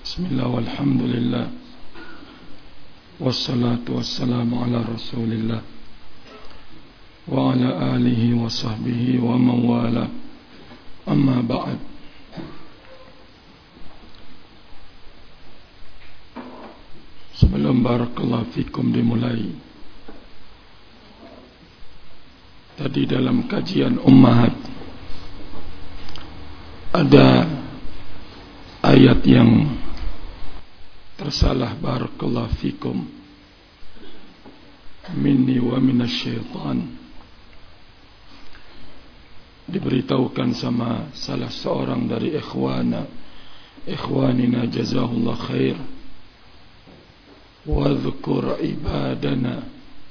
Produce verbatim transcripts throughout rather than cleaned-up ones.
Bismillah walhamdulillah wassalatu wassalamu ala rasulillah wa ala alihi wa sahbihi wa man wala, amma ba'd. Sebelum barakallahu fikum dimulai, tadi dalam kajian ummahat ada ayat yang tersalah, barakallahu fikum, minni wa minasyaitan. Diberitahukan sama salah seorang dari ikhwana ikhwanina jazahullah khair, wadhkur ibadana,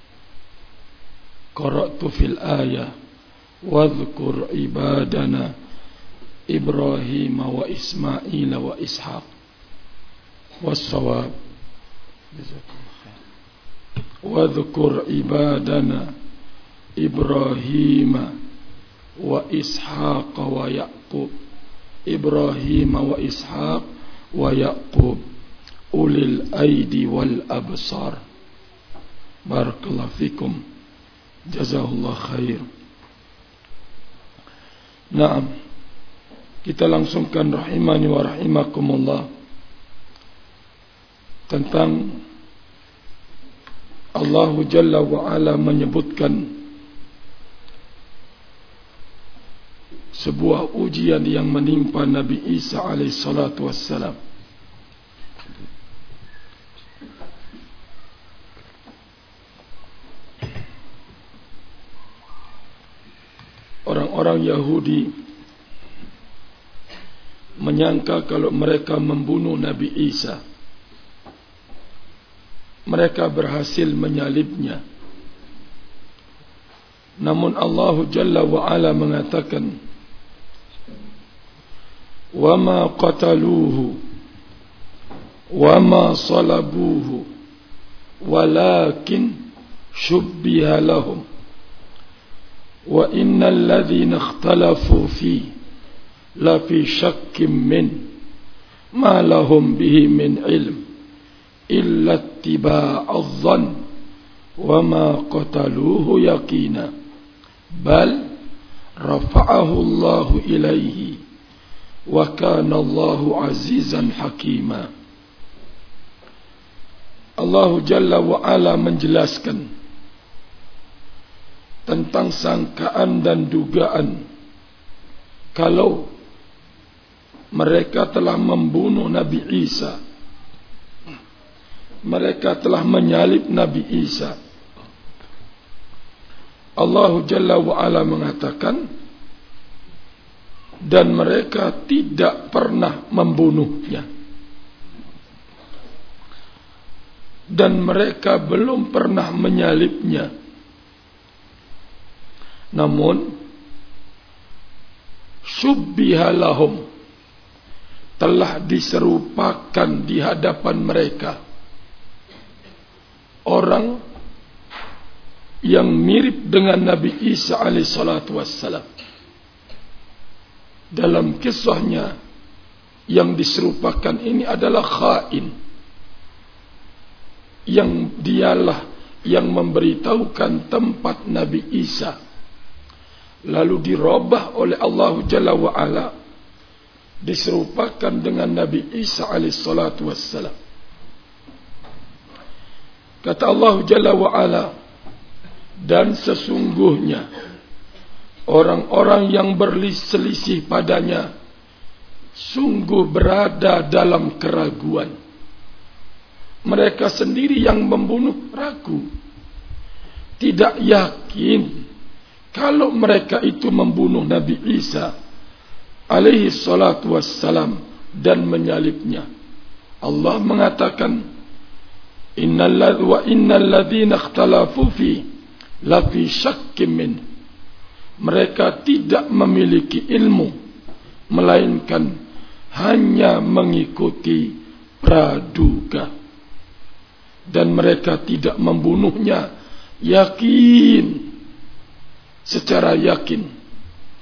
qara'tu fil ayah wadhkur ibadana Ibrahim wa Ismail wa Ishaq was-shawab. Wadhkur ibadana Ibrahim wa Ishaq wa Yaqub, Ibrahim wa Ishaq wa Yaqub ulil aidi wal absar. Barakallahu fikum, jazahullah khair. Naam, kita langsungkan rahimani wa rahimakumullah tentang Allah Jalla wa Ala menyebutkan sebuah ujian yang menimpa Nabi Isa alaihi salatu wassalam. Orang-orang Yahudi menyangka kalau mereka membunuh Nabi Isa, mereka berhasil menyalibnya. Namun Allah Jalla wa Ala mengatakan, wa ma qataluhu wa ma salabuhu walakin shubbiha lahum wa innal ladzina ikhtalafu fi la fi syakkim min ma lahum bihi min ilm illa ittiba'adh dhann wa ma qataluhu yaqina bal rafa'ahu Allahu ilaihi wa kana Allahu azizan hakima. Allah Jalla wa Ala menjelaskan tentang sangkaan dan dugaan kalau mereka telah membunuh Nabi Isa, mereka telah menyalib Nabi Isa. Allah Jalla wa Ala mengatakan, dan mereka tidak pernah membunuhnya, dan mereka belum pernah menyalibnya. Namun syubbiha lahum, telah diserupakan di hadapan mereka orang yang mirip dengan Nabi Isa alaihi salatu wassalam. Dalam kisahnya yang diserupakan ini adalah khain, yang dialah yang memberitahukan tempat Nabi Isa, lalu dirubah oleh Allah Jalla wa Ala, diserupakan dengan Nabi Isa alaihi salatu wassalam. Kata Allah Jalla wa Ala, dan sesungguhnya orang-orang yang berselisih padanya sungguh berada dalam keraguan. Mereka sendiri yang membunuh ragu, tidak yakin kalau mereka itu membunuh Nabi Isa alaihi salatu wassalam dan menyalibnya. Allah mengatakan, innal wa innal ladzina ikhtalafu fi la fi syakkim min, mereka tidak memiliki ilmu melainkan hanya mengikuti praduga, dan mereka tidak membunuhnya yakin, secara yakin.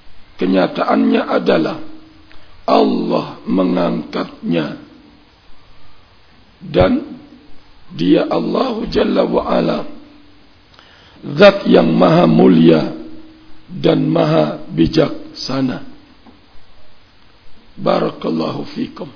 Kenyataannya adalah Allah mengangkatnya Dan Dia Allah Jalla wa'ala, Zat yang maha mulia dan maha bijaksana. Barakallahu fikum.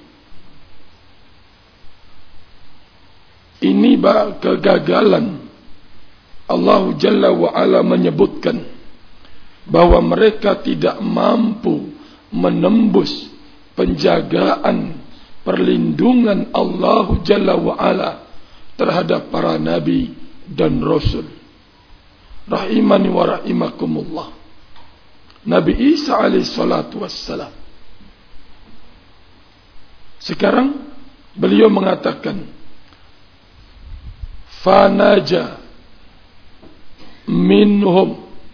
Ini kegagalan Allah Jalla wa'ala menyebutkan bahwa mereka tidak mampu menembus penjagaan perlindungan Allah Jalla wa'ala terhadap para nabi dan rasul. Rahimani wa rahimakumullah. Nabi Isa alaihi salatu wassalam, sekarang beliau mengatakan, fanaja minhum,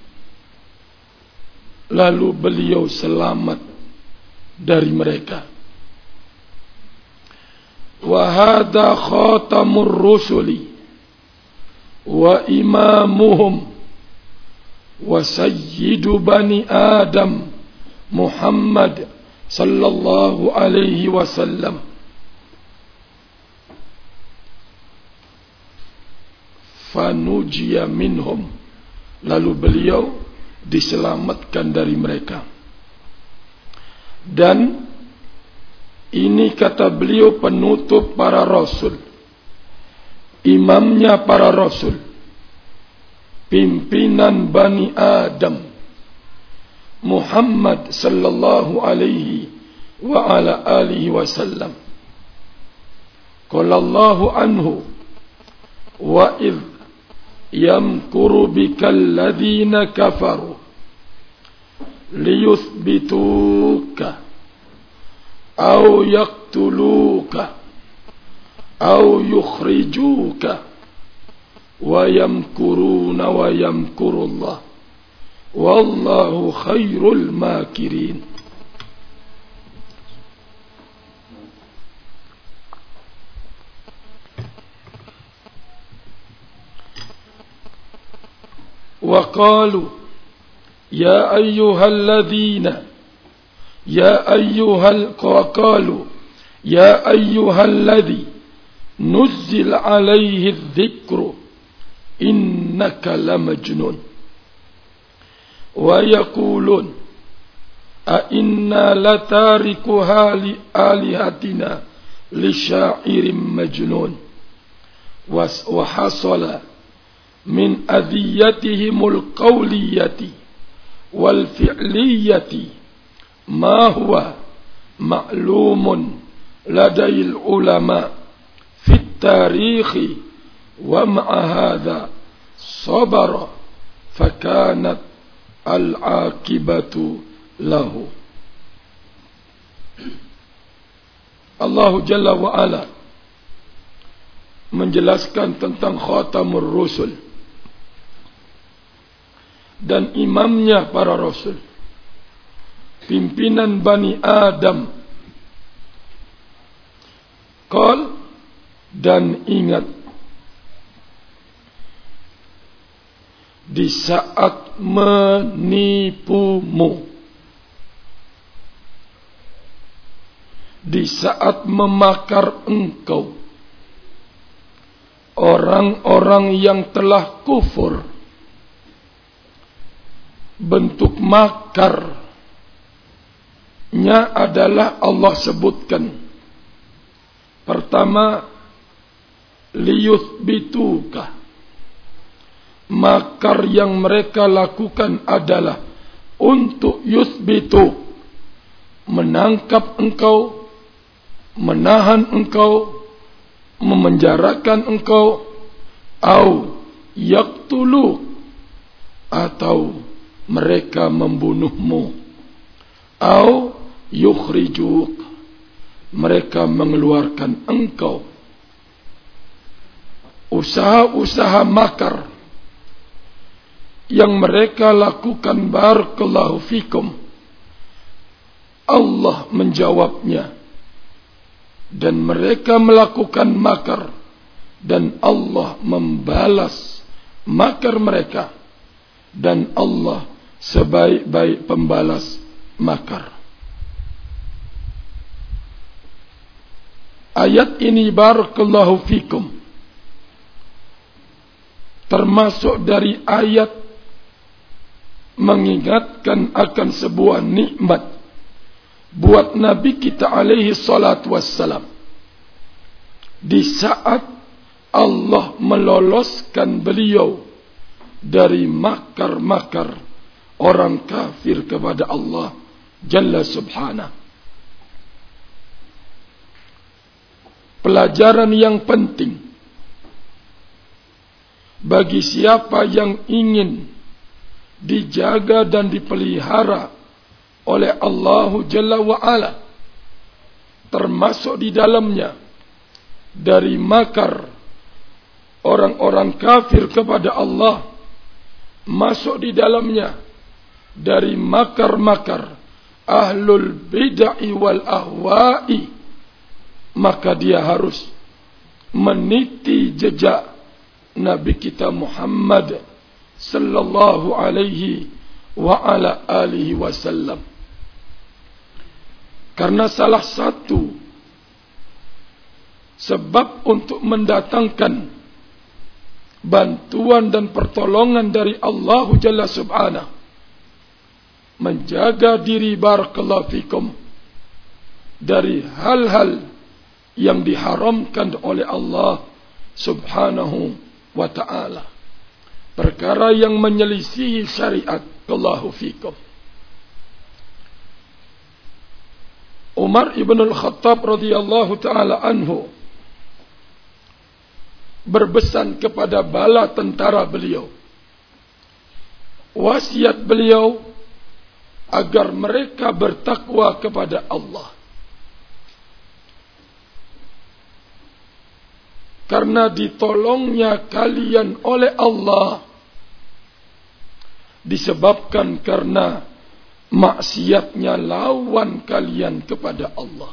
lalu beliau selamat dari mereka. Wa hadha khatamur rusuli wa imamuhum wa sayyidu bani Adam Muhammad sallallahu alaihi wasallam. Fanujiya minhum, lalu beliau diselamatkan dari mereka. Dan ini kata beliau penutup para rasul, imamnya para rasul, pimpinan Bani Adam Muhammad sallallahu alaihi wa ala alihi wasallam. Qala Allahu anhu, wa idh yamkuru bika alladhina kafaru liyuthbituka aw yaqtuluka aw yukhrijuka wa yamkuruna wa yamkurullah wallahu khairul makirin. Wa qalu ya ayyuhalladzina Ya ayyuhal qaqalu Ya ayyuhalladzi nuzzil alaihi dhikru innaka lamajnun. Wa yaqulun a inna latariku hali alihatina li syairin majnun. Wa hasala min adhiyatihimul qawliyati wal fi'liyati ma huwa ma'lumun ladayil ulama fit tarikhi wa ma'a hadha sabara fakanat al-aqibatu lahu. Allah Jalla wa'ala menjelaskan tentang khatamur rusul dan imamnya para rasul, pimpinan Bani Adam. Qal, dan ingat di saat menipumu, di saat memakar engkau orang-orang yang telah kufur. Bentuk makarnya adalah Allah sebutkan. Pertama, liyuthbituka. Makar yang mereka lakukan adalah untuk yuthbitu, menangkap engkau, menahan engkau, memenjarakan engkau, au yaqtulu, atau mereka membunuhmu, au yukhrijuk, mereka mengeluarkan engkau. Usaha-usaha makar yang mereka lakukan, barakallahu fikum, Allah menjawabnya. Dan mereka melakukan makar, dan Allah membalas makar mereka. Dan Allah sebaik-baik pembalas makar. ayat ini barakallahu fikum termasuk dari ayat mengingatkan akan sebuah nikmat buat Nabi kita alaihi salatu wassalam di saat Allah meloloskan beliau dari makar-makar orang kafir kepada Allah Jalla Subhanahu. Pelajaran yang penting bagi siapa yang ingin dijaga dan dipelihara oleh Allah Jalla wa'ala, termasuk di dalamnya dari makar orang-orang kafir kepada Allah, masuk di dalamnya dari makar-makar ahlul bid'ah wal ahwa'i, maka dia harus meniti jejak Nabi kita Muhammad sallallahu alaihi wa ala alihi wasallam. Karena salah satu sebab untuk mendatangkan bantuan dan pertolongan dari Allah Jalla Subhanahu, menjaga diri barakallahu fikum dari hal-hal yang diharamkan oleh Allah Subhanahu wa ta'ala, perkara yang menyelisihi syariat Allahu fikum. Umar ibn al-Khattab radhiyallahu ta'ala anhu berpesan kepada bala tentara beliau, wasiat beliau agar mereka bertakwa kepada Allah, karena ditolongnya kalian oleh Allah disebabkan karena maksiatnya lawan kalian kepada Allah.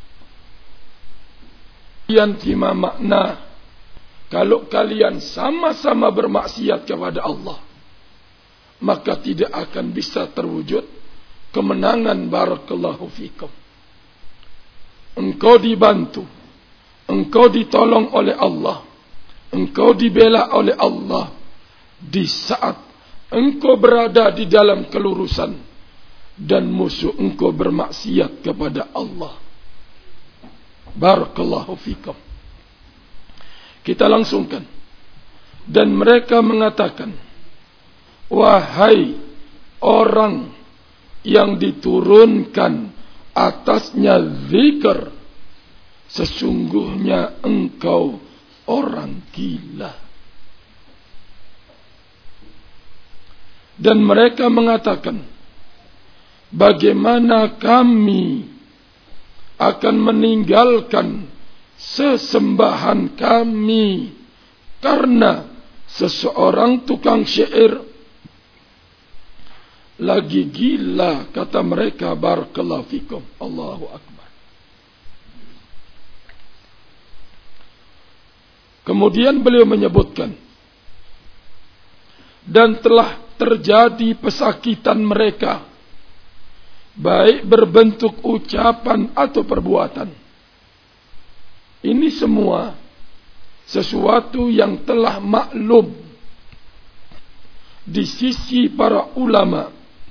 Yang cima makna, kalau kalian sama-sama bermaksiat kepada Allah, maka tidak akan bisa terwujud kemenangan barakallahu fikum. Engkau dibantu, engkau ditolong oleh Allah, engkau dibela oleh Allah di saat engkau berada di dalam kelurusan dan musuh engkau bermaksiat kepada Allah. Barakallahu fikum. Kita langsungkan. Dan mereka mengatakan, wahai orang yang diturunkan atasnya zikr, sesungguhnya engkau orang gila. Dan mereka mengatakan, bagaimana kami akan meninggalkan sesembahan kami karena seseorang tukang syair? Lagi gila, kata mereka. Barakallahu fikum. Allahu akbar. Kemudian beliau menyebutkan, dan telah terjadi pesakitan mereka, baik berbentuk ucapan atau perbuatan. Ini semua sesuatu yang telah maklum di sisi para ulama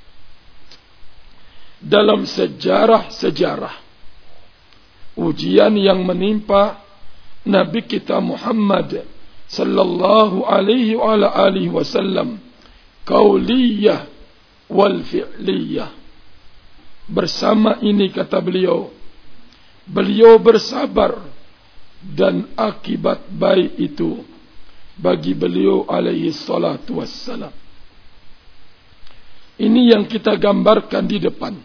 dalam sejarah-sejarah. Ujian yang menimpa Nabi kita Muhammad sallallahu alaihi wa alihi wasallam, qauliyah wal fi'liyah. Bersama ini, kata beliau, beliau bersabar, dan akibat baik itu bagi beliau alaihi salatu wassalam. Ini yang kita gambarkan di depan.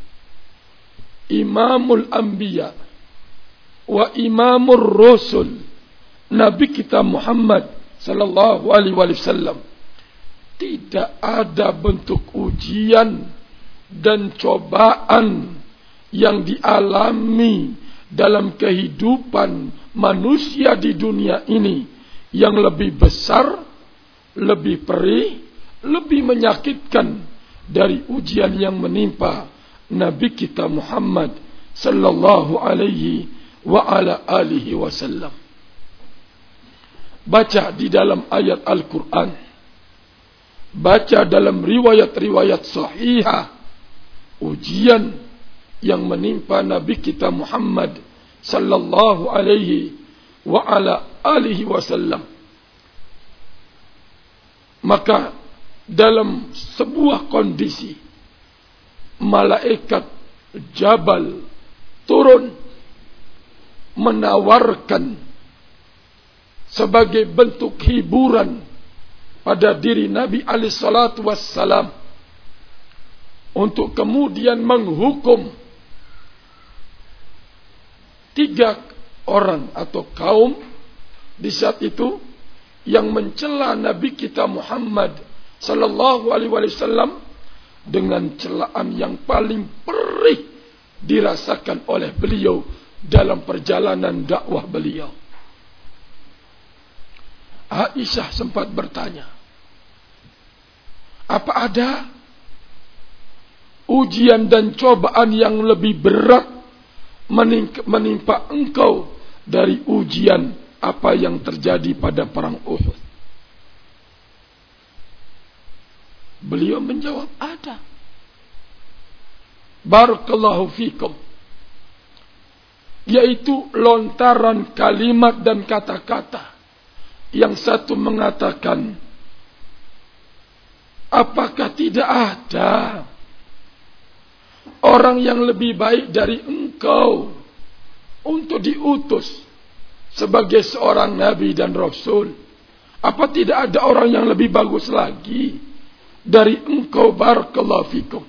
Imamul Anbiya wa Imamur Rasul, Nabi kita Muhammad sallallahu alaihi wasallam, tidak ada bentuk ujian dan cobaan yang dialami dalam kehidupan manusia di dunia ini yang lebih besar, lebih perih, lebih menyakitkan dari ujian yang menimpa Nabi kita Muhammad sallallahu alaihi wa ala alihi wasallam. Baca di dalam ayat Al-Quran, baca dalam riwayat-riwayat sahihah, ujian yang menimpa Nabi kita Muhammad sallallahu alaihi wa ala alihi wasallam. Maka dalam sebuah kondisi, malaikat Jabal turun menawarkan sebagai bentuk hiburan pada diri Nabi alaihi salatu wassalam untuk kemudian menghukum tiga orang atau kaum di saat itu yang mencela Nabi kita Muhammad sallallahu alaihi wasallam dengan celaan yang paling perih dirasakan oleh beliau dalam perjalanan dakwah beliau. Aisyah sempat bertanya, apa ada ujian dan cobaan yang lebih berat menimpa engkau dari ujian apa yang terjadi pada perang Uhud? Beliau menjawab, ada. Barakallahu fikum. Yaitu lontaran kalimat dan kata-kata. Yang satu mengatakan, apakah tidak ada orang yang lebih baik dari engkau untuk diutus sebagai seorang nabi dan rasul? Apa tidak ada orang yang lebih bagus lagi dari engkau? Barakallahu fikum.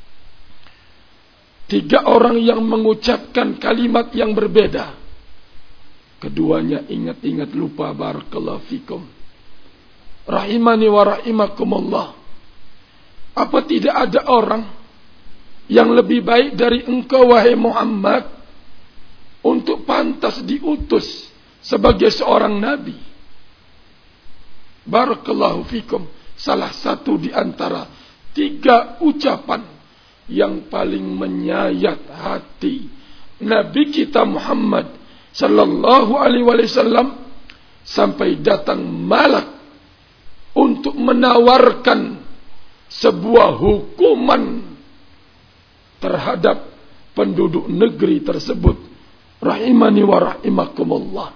Tiga orang yang mengucapkan kalimat yang berbeda. Keduanya ingat-ingat lupa. Barakallahu fikum. Rahimani wa rahimakumullah. Apa tidak ada orang yang lebih baik dari engkau wahai Muhammad untuk pantas diutus sebagai seorang nabi? Barakallahu fikum. Salah satu di antara tiga ucapan yang paling menyayat hati Nabi kita Muhammad sallallahu alaihi wasallam, sampai datang malak untuk menawarkan sebuah hukuman terhadap penduduk negeri tersebut. Rahimani wa rahimakumullah.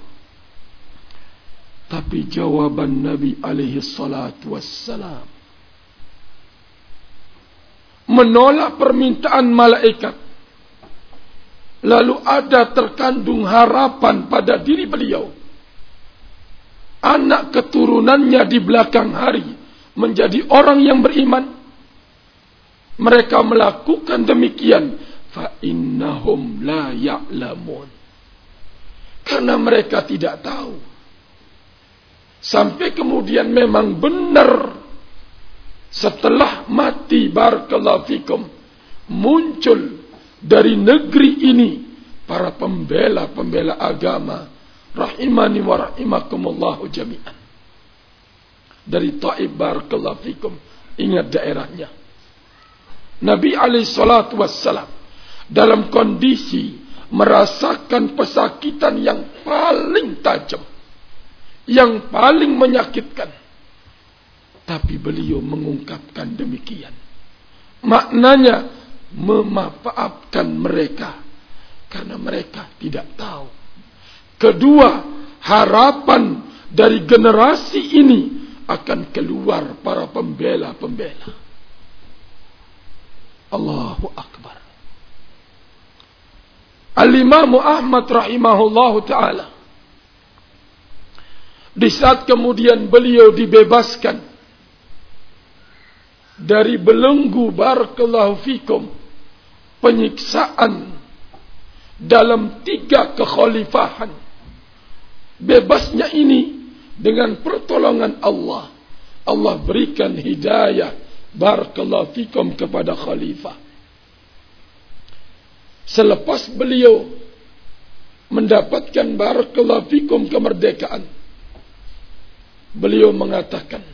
Tapi jawaban Nabi alaihi salatu wassalam menolak permintaan malaikat. Lalu ada terkandung harapan pada diri beliau. Anak keturunannya di belakang hari menjadi orang yang beriman. Mereka melakukan demikian. Fa innahum la ya'lamun. Karena mereka tidak tahu. Sampai kemudian memang benar. Setelah mati, barakallahu fikum, muncul dari negeri ini para pembela-pembela agama. Rahimani wa rahimakumullahu jami'an. Dari Taif, barakallahu fikum. Ingat daerahnya. Nabi alaihi salatu wassalam dalam kondisi merasakan pesakitan yang paling tajam, yang paling menyakitkan. Tapi beliau mengungkapkan demikian. Maknanya memaafkan mereka karena mereka tidak tahu. Kedua, harapan dari generasi ini akan keluar para pembela-pembela. Allahu Akbar. Al-Imam Ahmad rahimahullahu ta'ala, di saat kemudian beliau dibebaskan dari belenggu, barakallahu fikum, penyiksaan dalam tiga kekhalifahan. Bebasnya ini dengan pertolongan Allah. Allah berikan hidayah, barakallahu fikum, kepada khalifah. Selepas beliau mendapatkan, barakallahu fikum, kemerdekaan, beliau mengatakan,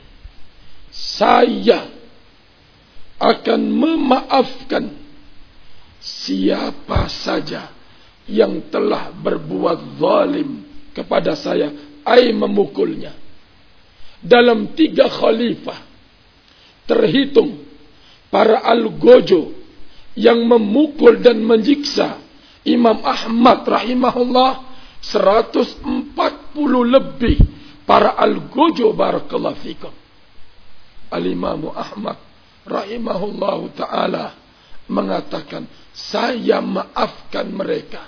saya akan memaafkan siapa saja yang telah berbuat zalim kepada saya, ai memukulnya. Dalam tiga khalifah terhitung para algojo yang memukul dan menyiksa Imam Ahmad rahimahullah, seratus empat puluh lebih para algojo, barakallahu fikum. Al-Imam Ahmad rahimahullahu ta'ala mengatakan, saya maafkan mereka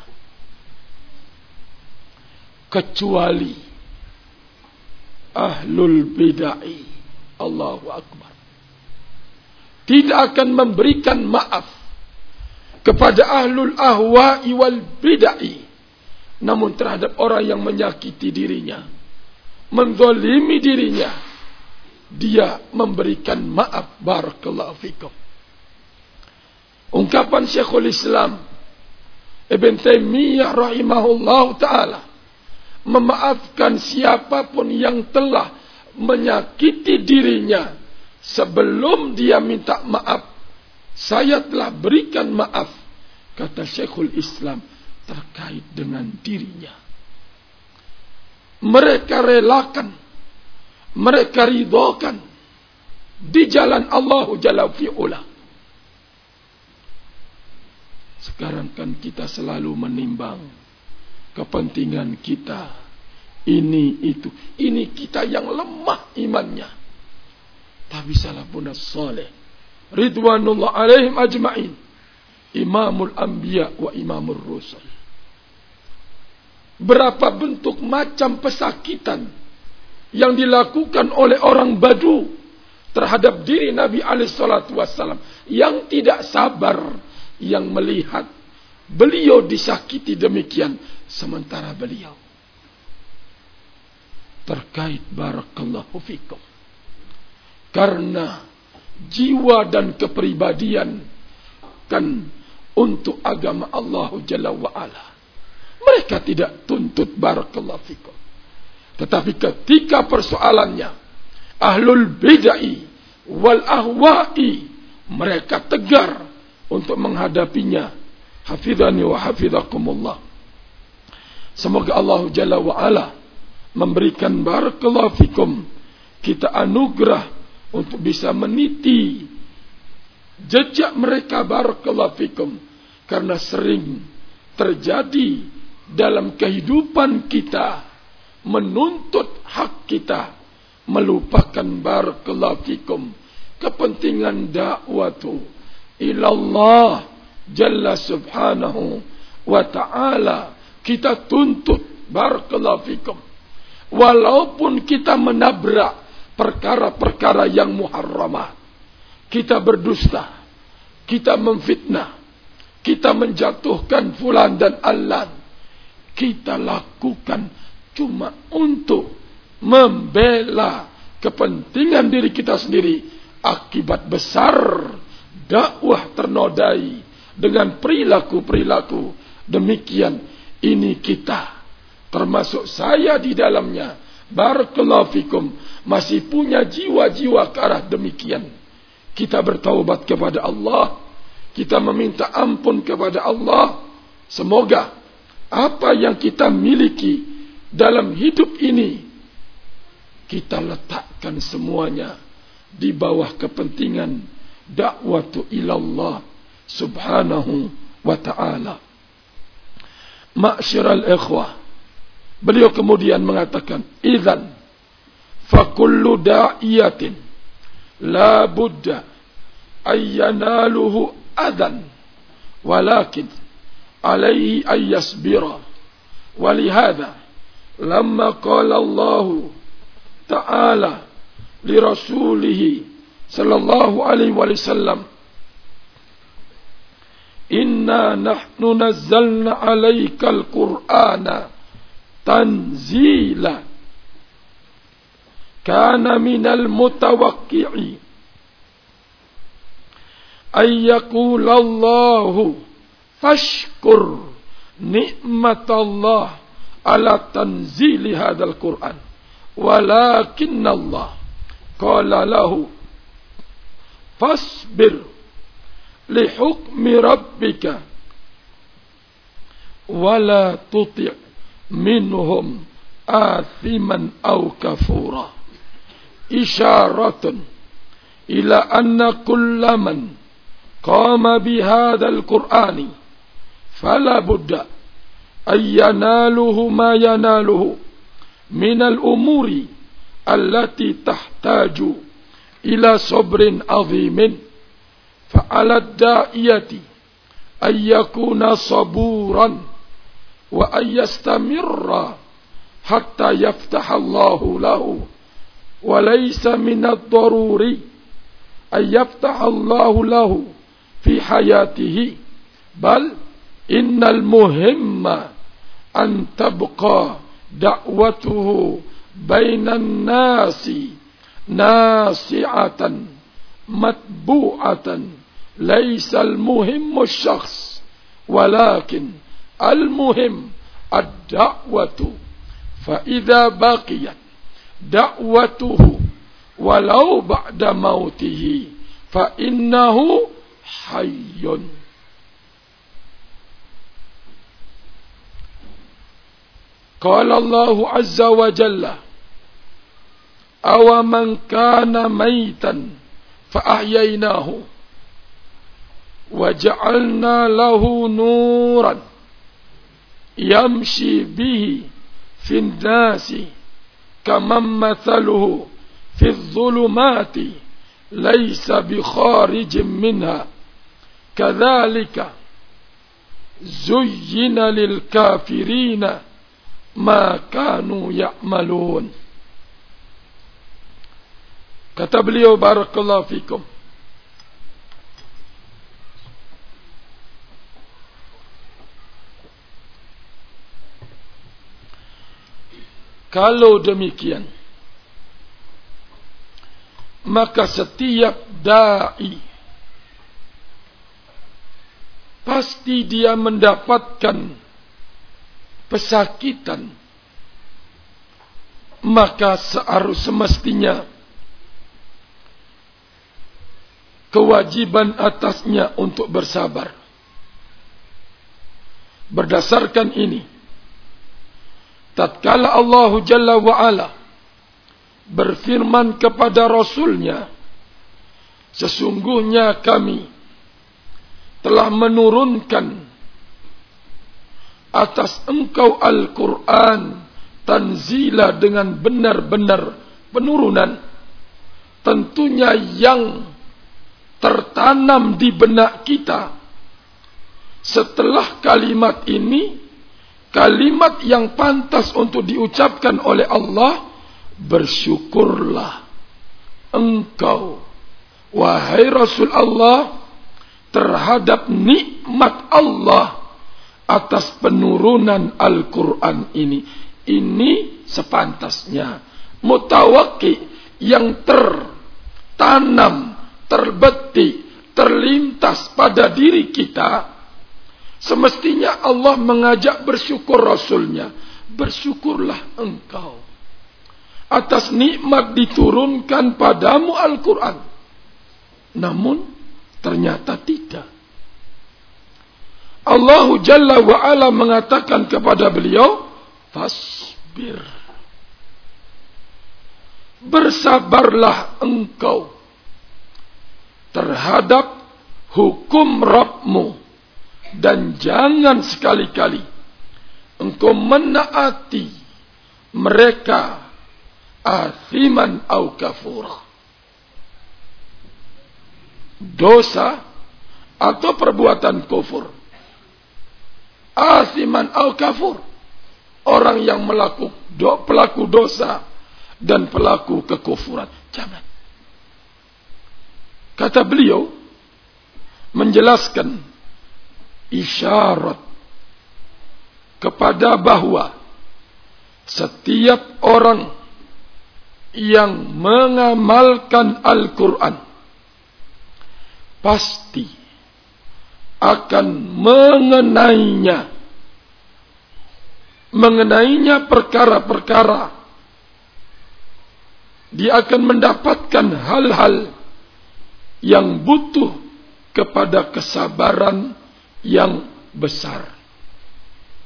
kecuali ahlul bid'ah. Allahu Akbar. Tidak akan memberikan maaf kepada ahlul ahwa'i wal bid'ah, namun terhadap orang yang menyakiti dirinya, menzalimi dirinya, dia memberikan maaf. Barakallahu fikum. Ungkapan Syekhul Islam Ibn Taimiyah rahimahullah ta'ala, memaafkan siapapun yang telah menyakiti dirinya sebelum dia minta maaf, saya telah berikan maaf, kata Syekhul Islam, terkait dengan dirinya. Mereka relakan, mereka ridhakan di jalan Allah Jalla fi'ula. Sekarang kan kita selalu menimbang kepentingan kita, ini itu. Ini kita yang lemah imannya. Tapi salafun as-salih ridwanullah alaihim ajma'in, imamul anbiya wa imamur rusul, berapa bentuk macam pesakitan yang dilakukan oleh orang Badu terhadap diri Nabi alaihi salatu wassalam, yang tidak sabar yang melihat beliau disakiti demikian, sementara beliau terkait barakallahu fikum, karena jiwa dan kepribadian kan untuk agama Allah Jalla wa'ala, mereka tidak tuntut barakallahu fikum. Tetapi ketika persoalannya ahlul bid'ah wal ahwa'i, mereka tegar untuk menghadapinya. Hafidhani wa hafidhakumullah. Semoga Allah Jalla wa'ala memberikan barakallahu fikum kita anugerah untuk bisa meniti jejak mereka barakallahu fikum, karena sering terjadi dalam kehidupan kita menuntut hak kita, melupakan barakallahu fikum kepentingan dakwatu ilallah Jalla subhanahu wa ta'ala. Kita tuntut barakallahu fikum, walaupun kita menabrak perkara-perkara yang muharramat, kita berdusta, kita memfitnah, kita menjatuhkan fulan dan allan, kita lakukan cuma untuk membela kepentingan diri kita sendiri. Akibat besar dakwah ternodai dengan perilaku-perilaku demikian. Ini kita, termasuk saya di dalamnya, barakallahu fikum, masih punya jiwa-jiwa ke arah demikian. Kita bertaubat kepada Allah, kita meminta ampun kepada Allah. Semoga apa yang kita miliki dalam hidup ini, kita letakkan semuanya di bawah kepentingan dakwatu ilallah subhanahu wa ta'ala. Ma'syiral ikhwah, beliau kemudian mengatakan, idzan fa kullu da'iyatin la budda ayyanaluhu adan walakin alaihi ayyasbira. Walihada lamma qala Allah ta'ala li rasulihi sallallahu alaihi wasallam, inna nahnu nazzalna alaikal qur'ana tanzila, kana minal mutawaqqi'i ayyaqulallahu fashkur ni'matallah ala tanzili hadzal qur'an, walakinna Allah qala lahu fasbir li hukmi rabbika wala tuti' minhum athiman aw kafura. Isyaratun ila anna kullaman qama bihadha al-Qur'ani fala budda ay yanaluhu ma yanaluhu min al-umuri allati tahtaju ila sabrin azimin. Fa'ala ad-da'iyati ay yakuna saburan wa ay yastamirra hatta yaftaha Allahu lahu, wa laysa min ad-daruri ay yaftaha Allahu lahu fi hayatihi, bal innal muhimma an tabqa da'watuhu bainan nasi nasi'atan matbu'atan. Laysa al-muhimmu asy-syakhs walakin al-muhim ad-da'watu. Fa idza baqiyat da'watuhu walau ba'da mautihi fa innahu hayyun. Qala Allah azza wa jalla aw man kana maitan fa ahyaynahu wa ja'alna lahu nuran yamshi bihi fin nasi kaman mathaluhu fi dhulumati laysa bi kharijin minha kadzalika zuyyina lil kafirina ma kanu ya'malun. Kata beliau, barakallahu fikum, kalau demikian, maka setiap da'i pasti dia mendapatkan pesakitan. Maka seharus semestinya kewajiban atasnya untuk bersabar. Berdasarkan ini, tatkala Allah Jalla wa'ala berfirman kepada Rasulnya, sesungguhnya kami telah menurunkan atas engkau Al-Quran tanzila dengan benar-benar penurunan, tentunya yang tertanam di benak kita setelah kalimat ini, kalimat yang pantas untuk diucapkan oleh Allah, bersyukurlah engkau wahai Rasul Allah terhadap nikmat Allah atas penurunan Al-Quran ini. Ini sepantasnya. Mutawakki yang tertanam, terbetik, terlintas pada diri kita, semestinya Allah mengajak bersyukur Rasulnya. Bersyukurlah engkau atas nikmat diturunkan padamu Al-Quran. Namun ternyata tidak. Allah Jalla wa'ala mengatakan kepada beliau, fasbir, bersabarlah engkau terhadap hukum Rabbmu, dan jangan sekali-kali engkau menaati mereka athiman au kafura, dosa atau perbuatan kufur. Athiman au kafur, orang yang melaku, do, pelaku dosa dan pelaku kekufuran. Jangan. Kata beliau menjelaskan isyarat kepada bahwa setiap orang yang mengamalkan Al-Quran pasti akan mengenainya mengenainya perkara-perkara. Dia akan mendapatkan hal-hal yang butuh kepada kesabaran yang besar.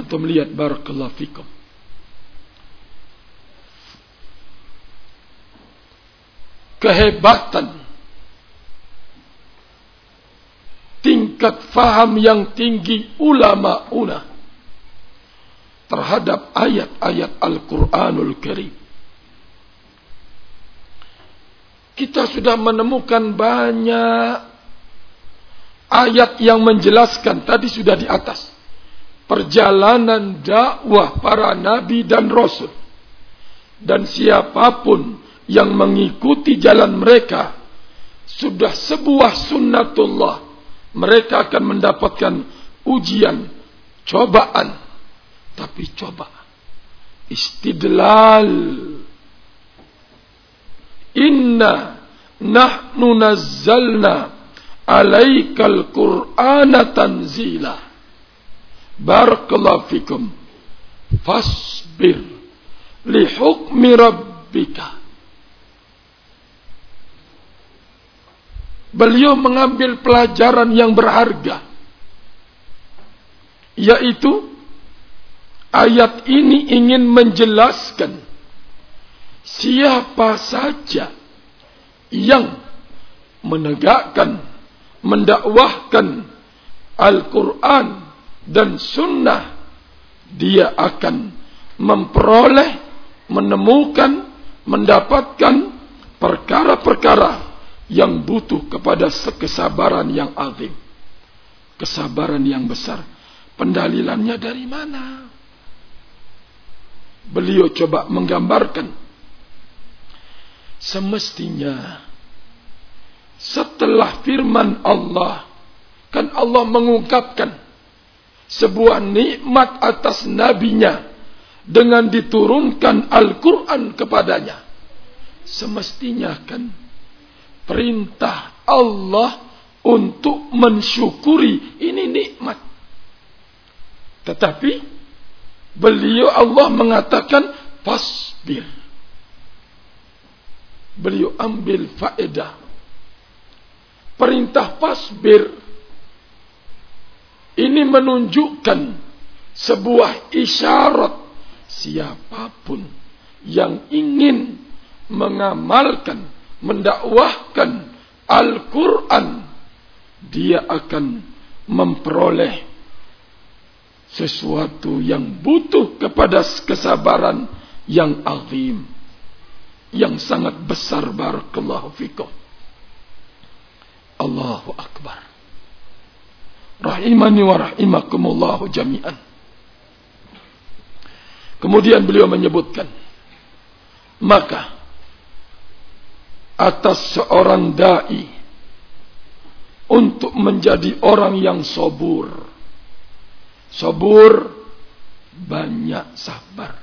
Antum lihat barakallahu fikum. Kehebatan, tingkat faham yang tinggi ulama-una terhadap ayat-ayat Al-Quranul Karim. Kita sudah menemukan banyak ayat yang menjelaskan, tadi sudah di atas, perjalanan dakwah para nabi dan rasul. Dan siapapun yang mengikuti jalan mereka sudah sebuah sunnatullah. Mereka akan mendapatkan ujian, cobaan. Tapi coba istidlal. Inna nahnu nazzalna alaikal qur'ana tanzila. Barakallahu fikum. Fasbir li hukmi rabbika. Beliau mengambil pelajaran yang berharga, yaitu ayat ini ingin menjelaskan siapa saja yang menegakkan, mendakwahkan Al-Quran dan Sunnah, dia akan memperoleh, menemukan, mendapatkan perkara-perkara yang butuh kepada kesabaran yang azim, kesabaran yang besar. Pendalilannya dari mana? Beliau coba menggambarkan, semestinya setelah firman Allah, kan Allah mengungkapkan sebuah nikmat atas nabinya dengan diturunkan Al-Quran kepadanya. Semestinya kan perintah Allah untuk mensyukuri ini nikmat. Tetapi beliau Allah mengatakan fasbir. Beliau ambil faedah. Perintah fasbir ini menunjukkan sebuah isyarat siapapun yang ingin mengamalkan, mendakwahkan Al-Quran, dia akan memperoleh sesuatu yang butuh kepada kesabaran yang azim, yang sangat besar. Barakallahu fikum. Allahu Akbar. Rahimani wa rahimakumullahu jami'an. Kemudian beliau menyebutkan, maka atas seorang da'i untuk menjadi orang yang sabur. Sabur, banyak sabar.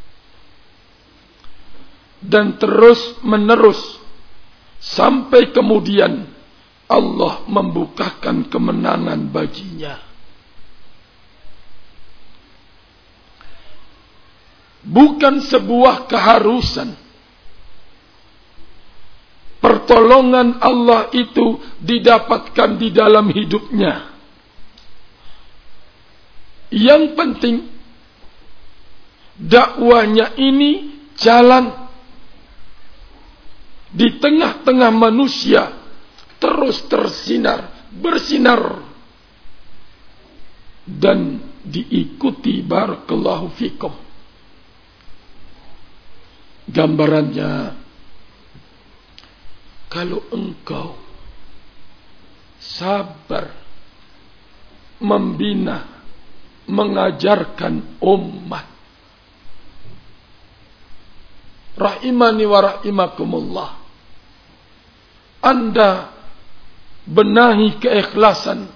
Dan terus menerus sampai kemudian Allah membukakan kemenangan baginya. Bukan sebuah keharusan. Pertolongan Allah itu didapatkan di dalam hidupnya. Yang penting dakwahnya ini jalan di tengah-tengah manusia, terus tersinar, bersinar dan diikuti. Barakallahu fikum. Gambarannya, kalau engkau sabar membina, mengajarkan umat, rahimani wa rahimakumullah, Anda benahi keikhlasan,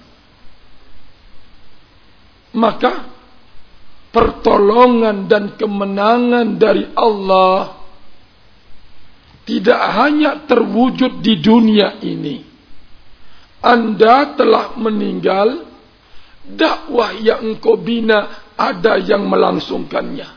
maka pertolongan dan kemenangan dari Allah tidak hanya terwujud di dunia ini. Anda telah meninggal, dakwah yang engkau bina ada yang melangsungkannya,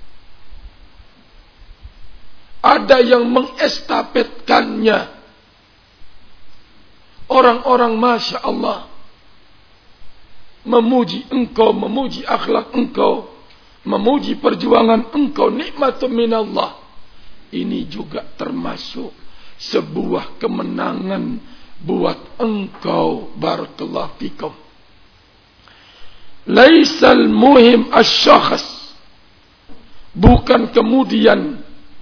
ada yang mengestafetkannya. Orang-orang Masya Allah memuji engkau, memuji akhlak engkau, memuji perjuangan engkau, nikmatun minallah. Ini juga termasuk sebuah kemenangan buat engkau. Barakallahu fikum. Laisal muhim asy-syakhs, bukan kemudian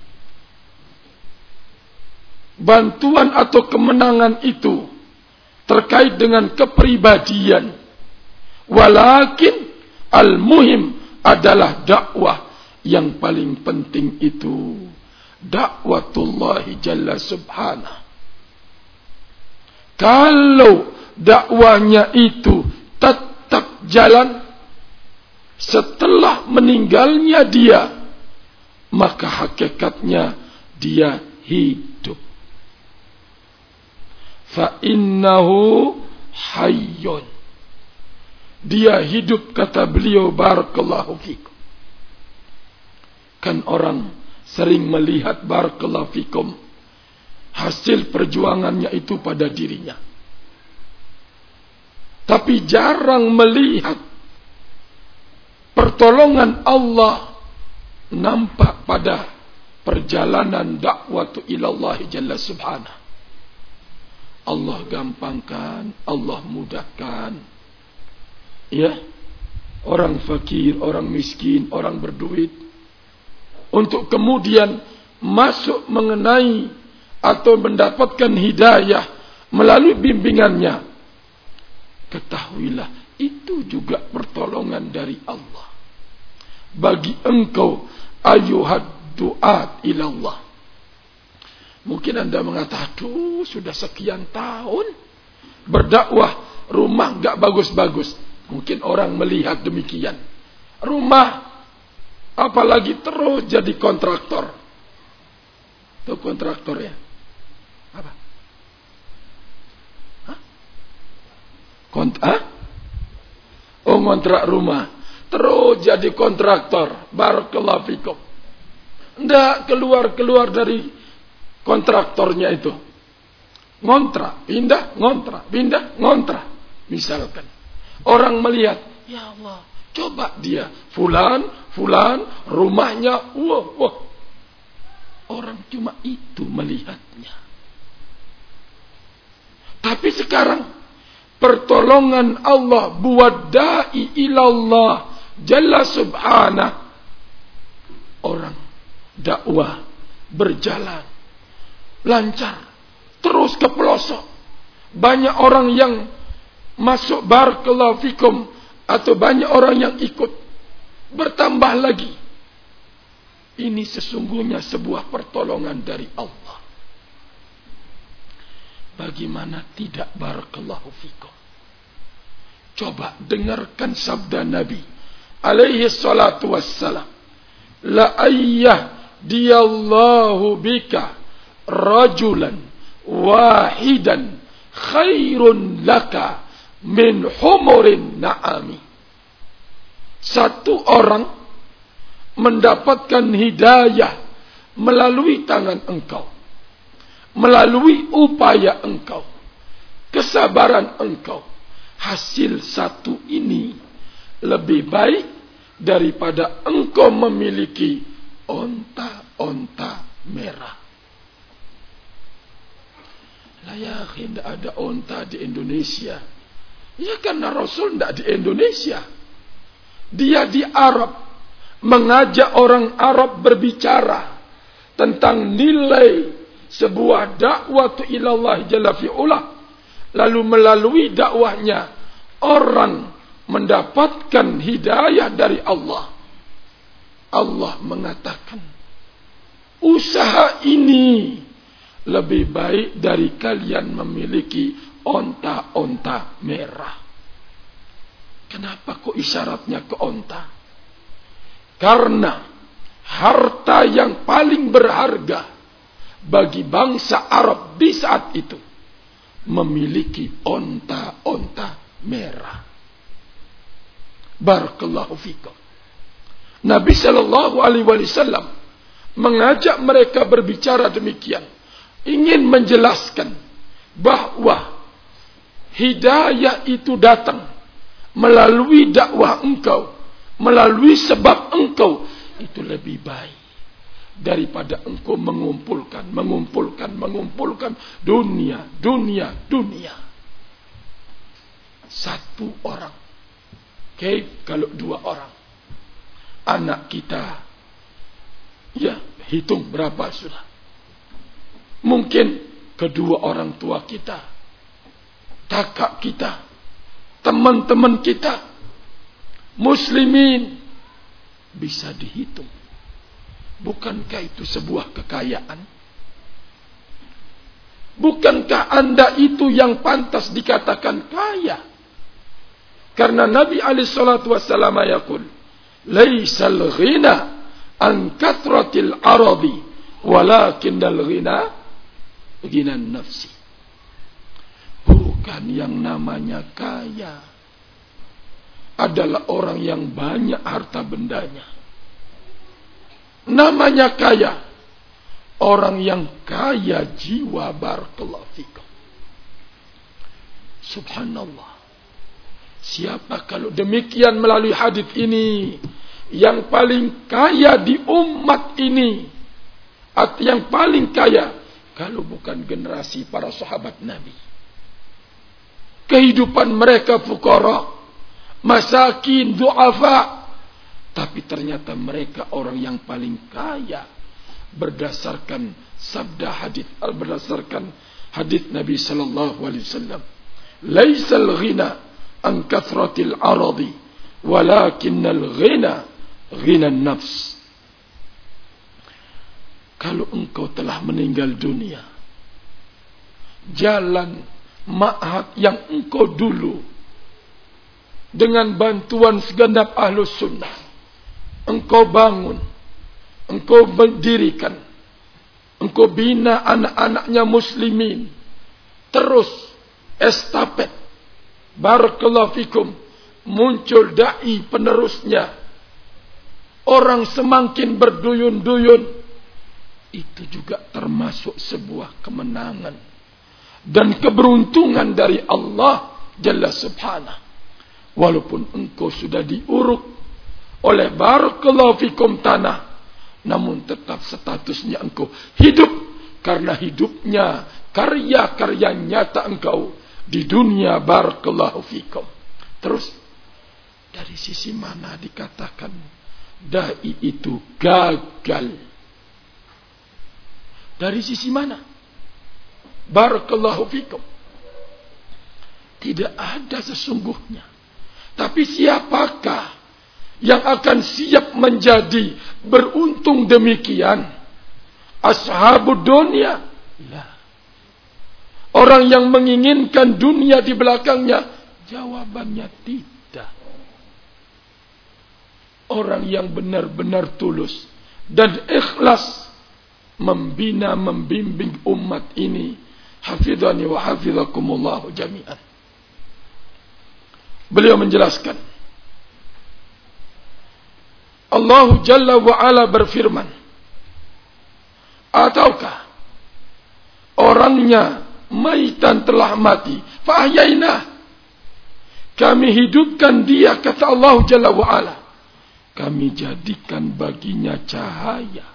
bantuan atau kemenangan itu terkait dengan kepribadian, walakin al-muhim adalah dakwah. Yang paling penting itu dakwatullahi jalla subhanahu. Kalau dakwahnya itu tetap jalan setelah meninggalnya dia, maka hakikatnya dia hidup. Fa innahu hayyun, dia hidup, kata beliau. Barakallahu fikum. Kan orang sering melihat, barakallahu fikum, hasil perjuangannya itu pada dirinya, tapi jarang melihat pertolongan Allah nampak pada perjalanan dakwah ilallah jalla subhanahu. Allah gampangkan, Allah mudahkan. Ya, orang fakir, orang miskin, orang berduit, untuk kemudian masuk mengenai atau mendapatkan hidayah melalui bimbingannya. Ketahuilah, itu juga pertolongan dari Allah bagi engkau, ayuhad du'at ilallah. Mungkin anda mengatakan, aduh, sudah sekian tahun berdakwah, rumah gak bagus-bagus. Mungkin orang melihat demikian. Rumah, apalagi terus jadi kontraktor. Itu kontraktor ya? Apa? Hah? Kont ah? Oh, kontrak rumah. Terus jadi kontraktor. Barakallahu fikum. Nggak keluar-keluar dari kontraktornya itu. Ngontrak, pindah, ngontrak, pindah, ngontrak. Misalkan orang melihat, ya Allah, coba dia fulan, fulan, rumahnya, wah, wah. Orang cuma itu melihatnya. Tapi sekarang pertolongan Allah buat da'i ilallah jalla subhanahu. Orang dakwah berjalan lancar, terus ke pelosok. Banyak orang yang masuk, barakallahu fikum, atau banyak orang yang ikut, bertambah lagi. Ini sesungguhnya sebuah pertolongan dari Allah. Bagaimana tidak, barakallahu fikum. Coba dengarkan sabda Nabi alaihi salatu wassalam. La ayyah diyallahu bika rajulan wahidan khairun laka min humurin na'ami. Satu orang mendapatkan hidayah melalui tangan engkau, melalui upaya engkau, kesabaran engkau. Hasil satu ini lebih baik daripada engkau memiliki onta-onta merah. Lah ya, tidak ada onta di Indonesia. Ya, karena Rasul tidak di Indonesia. Dia di Arab, mengajak orang Arab berbicara tentang nilai sebuah dakwah ilallah jalla fi'ula. Lalu melalui dakwahnya orang mendapatkan hidayah dari Allah. Allah mengatakan, usaha ini lebih baik dari kalian memiliki onta-onta merah. Kenapa kok isyaratnya ke onta? Karena harta yang paling berharga bagi bangsa Arab di saat itu memiliki onta-onta merah. Barakallahu fikum. Nabi sallallahu alaihi wasallam mengajak mereka berbicara demikian, ingin menjelaskan bahwa hidayah itu datang melalui dakwah engkau, melalui sebab engkau, itu lebih baik daripada engkau mengumpulkan, mengumpulkan, mengumpulkan dunia, dunia, dunia. Satu orang, okay, kalau dua orang, anak kita, ya hitung berapa sudah. Mungkin kedua orang tua kita, kakak kita, teman-teman kita, muslimin, bisa dihitung. Bukankah itu sebuah kekayaan? Bukankah anda itu yang pantas dikatakan kaya? Karena Nabi alaihi salatu wassalam yaqul, laisal ghina an kathratil aradi, walakinnal ghina ghina nafsi. Bukan yang namanya kaya adalah orang yang banyak harta bendanya. Namanya kaya orang yang kaya jiwa. Barakallahu fikum. Subhanallah. Siapa kalau demikian melalui hadis ini yang paling kaya di umat ini, atau yang paling kaya kalau bukan generasi para sahabat Nabi? Kehidupan mereka fuqara, masakin, du'afa, tapi ternyata mereka orang yang paling kaya berdasarkan sabda hadis, berdasarkan hadis Nabi sallallahu alaihi wasallam. Laisal ghina an kathratil aradi, walakinnal ghina ghina nafs. Kalau engkau telah meninggal dunia, jalan ma'had yang engkau dulu dengan bantuan segenap ahlus sunnah engkau bangun, engkau berdirikan, engkau bina anak-anaknya muslimin, terus estafet, barakallahu fikum, muncul dai penerusnya, orang semakin berduyun-duyun, itu juga termasuk sebuah kemenangan dan keberuntungan dari Allah Jalla Subhanahu. Walaupun engkau sudah diuruk oleh barakallahu fikum tanah, namun tetap statusnya engkau hidup, karena hidupnya karya-karya nyata engkau di dunia. Barakallahu fikum. Terus dari sisi mana dikatakan dai itu gagal? Dari sisi mana? Barakallahu fikum. Tidak ada sesungguhnya. Tapi siapakah yang akan siap menjadi beruntung demikian? Ashabud dunia. La. Orang yang menginginkan dunia di belakangnya, jawabannya tidak. Orang yang benar-benar tulus dan ikhlas membina, membimbing umat ini. Hafidhani wa hafidhakumullahu jami'an. Beliau menjelaskan, Allah Jalla wa Ala berfirman, ataukah orangnya maitan telah mati, fa'ahyainah, kami hidupkan dia, kata Allah Jalla wa Ala, kami jadikan baginya cahaya.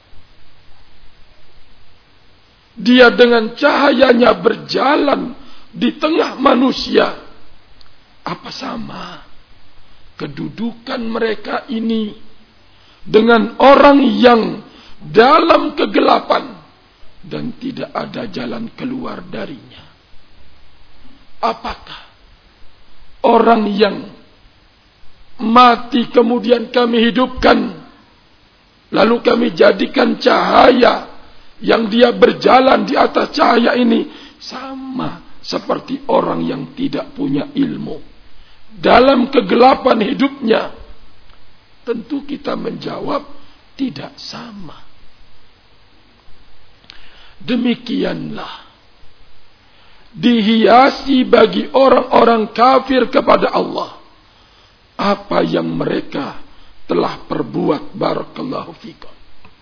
Dia dengan cahayanya berjalan di tengah manusia. Apa sama kedudukan mereka ini dengan orang yang dalam kegelapan dan tidak ada jalan keluar darinya? Apakah orang yang mati kemudian kami hidupkan, lalu kami jadikan cahaya yang dia berjalan di atas cahaya ini, sama seperti orang yang tidak punya ilmu dalam kegelapan hidupnya? Tentu kita menjawab tidak sama. Demikianlah dihiasi bagi orang-orang kafir kepada Allah apa yang mereka telah perbuat. Barakallahu fikum.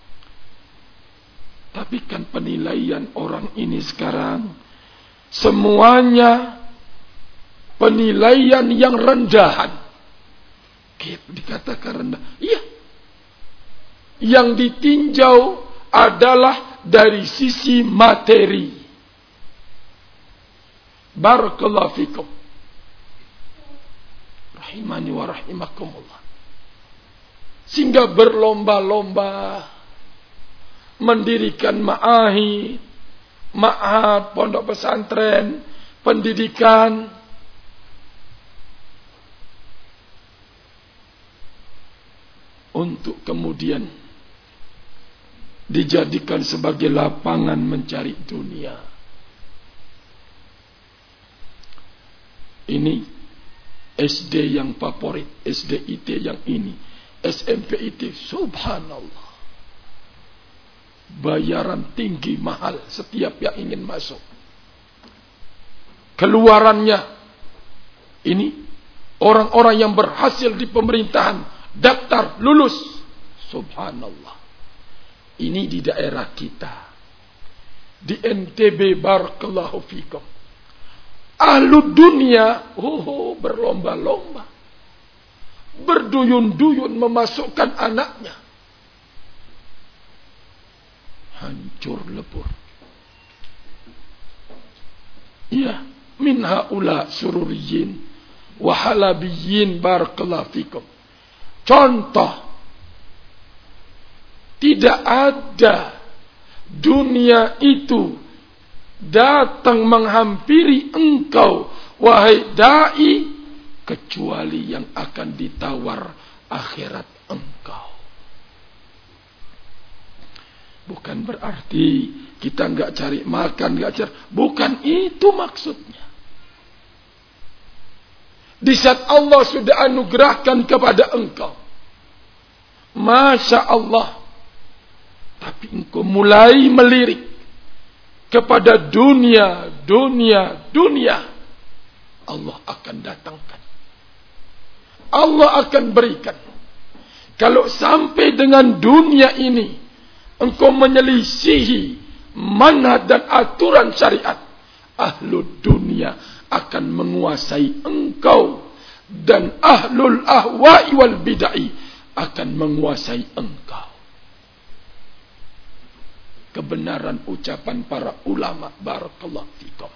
Tapi kan penilaian orang ini sekarang semuanya penilaian yang rendahan. Dikatakan rendah. Iya. Yang ditinjau adalah dari sisi materi. Barakallahu fikum. Rahimani wa rahimakumullah. Sehingga berlomba-lomba mendirikan ma'ahid, ma'had, pondok pesantren, pendidikan. Untuk kemudian dijadikan sebagai lapangan mencari dunia. Ini S D yang favorit, S D I T yang ini, S M P I T, subhanallah. Bayaran tinggi mahal setiap yang ingin masuk. Keluarannya ini orang-orang yang berhasil di pemerintahan daftar lulus. Subhanallah. Ini di daerah kita. Di N T B, barakallahu fikum. Ahlu dunia oh, berlomba-lomba. Berduyun-duyun memasukkan anaknya. Hancur lebur. Ya, min haula sururiyin wa halabiyin, barakallahu fikum. Contoh, tidak ada dunia itu datang menghampiri engkau, wahai dai, kecuali yang akan ditawar akhirat engkau. Bukan berarti kita nggak cari makan, nggak cari, bukan itu maksudnya. Di saat Allah sudah anugerahkan kepada engkau, Masya Allah, tapi engkau mulai melirik kepada dunia, dunia, dunia, Allah akan datangkan, Allah akan berikan. Kalau sampai dengan dunia ini engkau menyelisihi manhaj dan aturan syariat, ahlu dunia akan menguasai engkau, dan ahlul ahwa'i wal bid'ah akan menguasai engkau. Kebenaran ucapan para ulama, barakallahu fikum.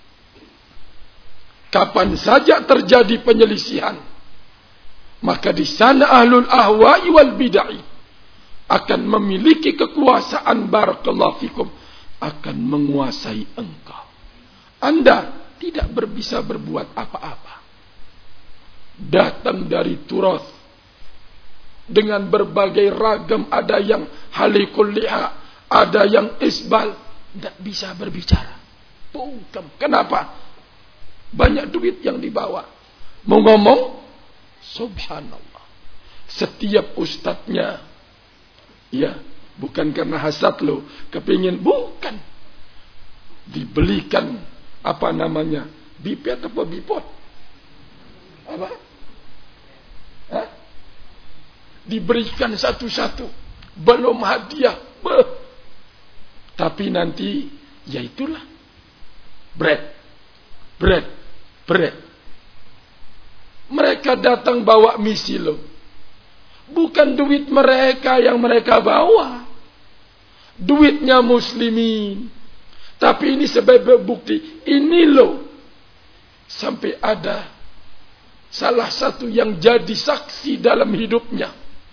Kapan saja terjadi penyelisihan, maka di sana ahlul ahwa'i wal bid'ah akan memiliki kekuasaan, barakallahu fikum, akan menguasai engkau. Anda tidak bisa berbuat apa-apa. Datang dari turas dengan berbagai ragam, ada yang halikul liha, ada yang isbal, tidak bisa berbicara. Bukan. Kenapa? Banyak duit yang dibawa. Mau ngomong, subhanallah. Setiap ustadznya, ya, bukan karena hasad lo, kepingin, bukan. Dibelikan apa namanya, bipet atau bipot? Apa? Hah? Diberikan satu-satu, belum hadiah. Beuh. Tapi nanti, ya itulah, bread, bread, bread. Mereka datang bawa misi lo, bukan duit mereka yang mereka bawa, duitnya muslimin. Tapi ini sebagai bukti. Ini loh, sampai ada salah satu yang jadi saksi dalam hidupnya.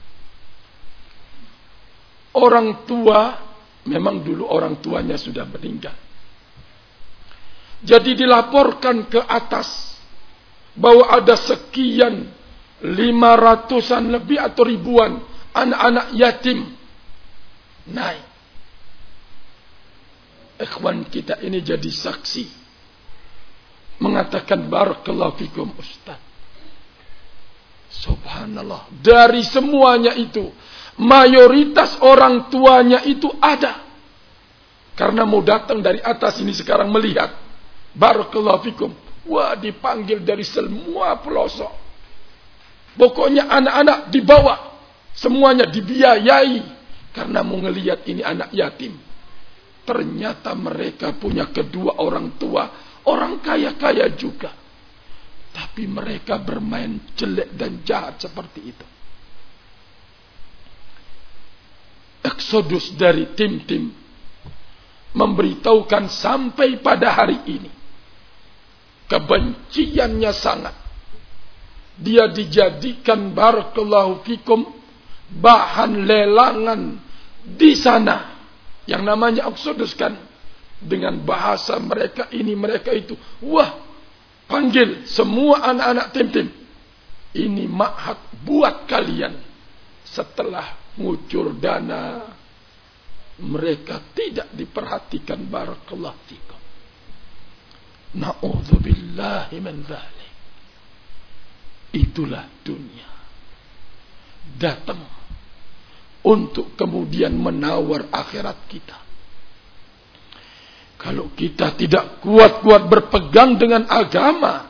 Orang tua, memang dulu orang tuanya sudah meninggal. Jadi dilaporkan ke atas bahwa ada sekian, lima ratusan lebih atau ribuan anak-anak yatim. Naik. Ikhwan kita ini jadi saksi, mengatakan barakallahu fikum Ustaz. Subhanallah, dari semuanya itu mayoritas orang tuanya itu ada, karena mau datang dari atas ini sekarang melihat. Barakallahu fikum, wah, dipanggil dari semua pelosok. Pokoknya anak-anak dibawa, semuanya dibiayai, karena mau ngelihat ini anak yatim. Ternyata mereka punya kedua orang tua, orang kaya-kaya juga. Tapi mereka bermain jelek dan jahat seperti itu. Eksodus dari tim-tim memberitahukan sampai pada hari ini kebenciannya sangat. Dia dijadikan barakallahu fikum bahan lelangan di sana yang namanya Eksodus kan, dengan bahasa mereka ini mereka itu. Wah, panggil semua anak-anak tim-tim, ini ma'had buat kalian. Setelah ngucur dana, mereka tidak diperhatikan barakallahu fikum. Na'udzubillahi min dzalik. Itulah dunia datang untuk kemudian menawar akhirat kita. Kalau kita tidak kuat-kuat berpegang dengan agama,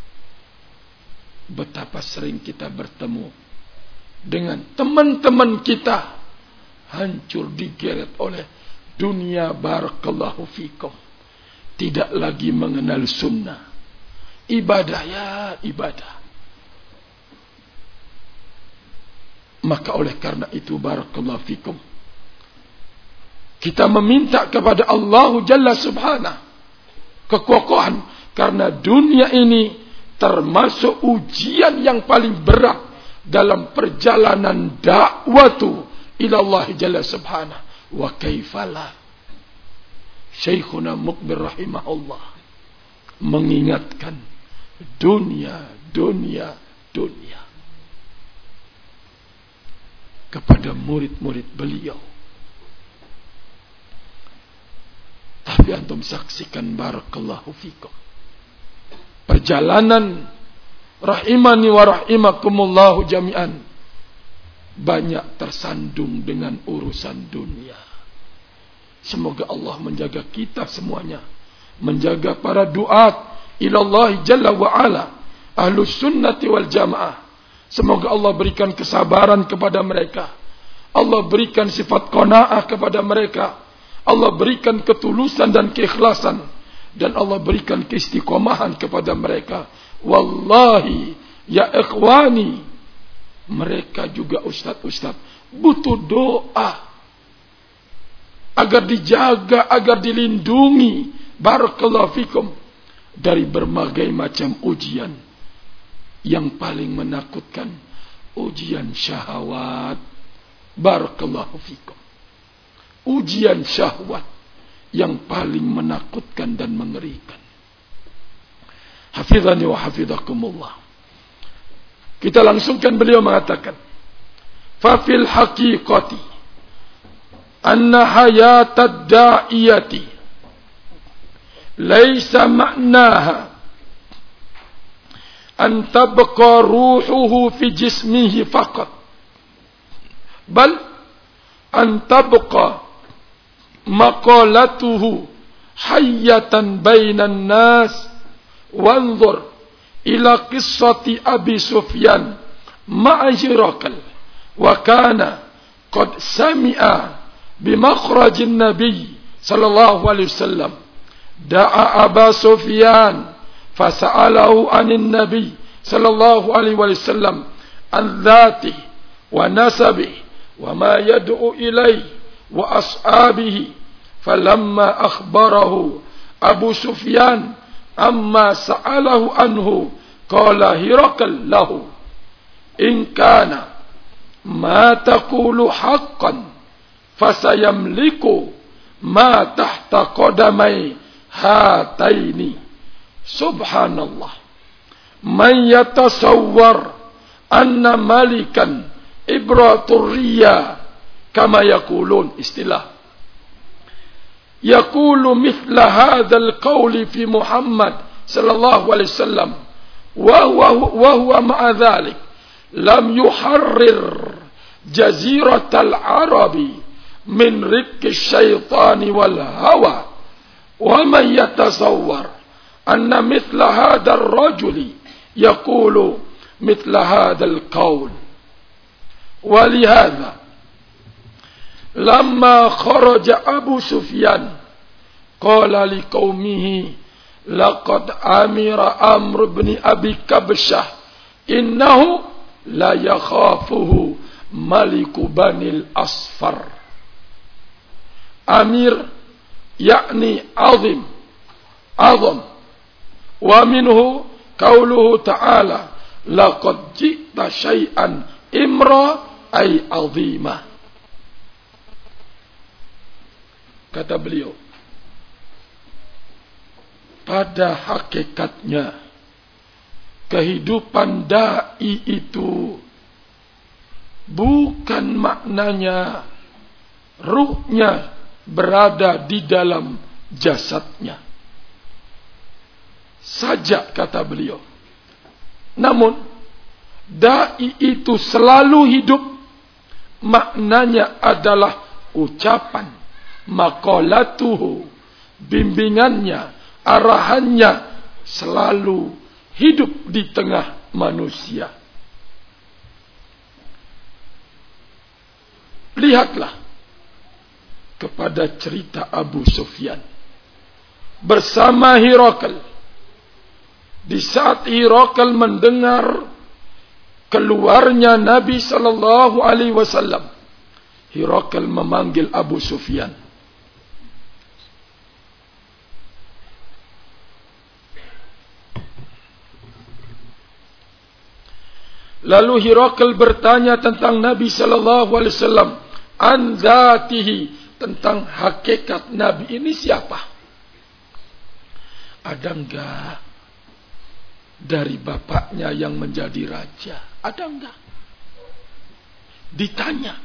betapa sering kita bertemu dengan teman-teman kita hancur digeret oleh dunia barakallahu fikum. Tidak lagi mengenal sunnah. Ibadah ya ibadah. Maka oleh karena itu barakallahu fikum, kita meminta kepada Allah Jalla Subhanahu kekokohan, karena dunia ini termasuk ujian yang paling berat dalam perjalanan dakwatu ila Allah Jalla Subhanahu. Wa kaifala Syekhuna Mukbir rahimahullah mengingatkan dunia, dunia, dunia kepada murid-murid beliau. Tapi antum saksikan barakallahu fikum, perjalanan rahimani wa rahimakumullahu jami'an banyak tersandung dengan urusan dunia. Semoga Allah menjaga kita semuanya, menjaga para duat ilallah jalla wa ala, ahlus sunnati wal jamaah. Semoga Allah berikan kesabaran kepada mereka, Allah berikan sifat qanaah kepada mereka, Allah berikan ketulusan dan keikhlasan, dan Allah berikan keistiqomahan kepada mereka. Wallahi ya ikhwani, mereka juga ustaz-ustaz butuh doa agar dijaga, agar dilindungi barakallahu fikum dari berbagai macam ujian. Yang paling menakutkan ujian syahwat barakallahu fikum. Ujian syahwat yang paling menakutkan dan mengerikan. Hafizani wa hafizakumullah. Kita langsungkan, beliau mengatakan, fa fil haqiqati anna hayatad da'iyati laysa ma'naha an tabqa ruhuhu fi jismihi faqat, bal an tabqa maqalatuhu hayyatan bainan nas. Wanzur ila qissati Abi Sufyan ma'a Hirakal, wa kana qad sami'a bimakhrajin nabiy sallallahu alaihi wasallam. Da'a Aba Sufyan fasa'alahu anin nabiy sallallahu alaihi wasallam an dhatihi wa nasabihi wa ma yad'u ilayhi wa ashabihi. Falamma akhbarahu Abu Sufyan amma sa'alahu anhu, qala Hirakal lahu, in kana ma taqulu haqqan fasayamliku ma tahta qadamai hataini. Subhanallah, man yatasawwar anna malikan ibratur riya kama yaqulun, istilah yaqulu mithla hadzal qawli fi Muhammad sallallahu alaihi wasallam wa huwa wa huwa ma'a dhalik lam yuharrir jaziratal arabi min rikki syaitani wal hawa. Wa man yatasawwar anna mithla hadzal rajuli yaqulu mithla hadzal qawl. Wa lihadza lamma kharaja Abu Sufyan qala liqaumihi laqad amira Amr bin Abi Kabsyah innahu la yakhafuhu maliku banil asfar. Amir yakni azim, azam. Wa minhu qauluhu ta'ala laqad ji'ta syai'an imra ay azimah. Kata beliau, pada hakikatnya kehidupan dai itu bukan maknanya ruhnya berada di dalam jasadnya saja, kata beliau. Namun dai itu selalu hidup, maknanya adalah ucapan, maqalatuhu, bimbingannya, arahannya selalu hidup di tengah manusia. Lihatlah kepada cerita Abu Sufyan bersama Hirakal. Di saat Hirakal mendengar keluarnya Nabi sallallahu alaihi wasallam, Hirakal memanggil Abu Sufyan. Lalu Hirakal bertanya tentang Nabi sallallahu alaihi wasallam, an dzatihi, tentang hakikat Nabi ini siapa? Ada enggak dari bapaknya yang menjadi raja? Ada enggak? Ditanya.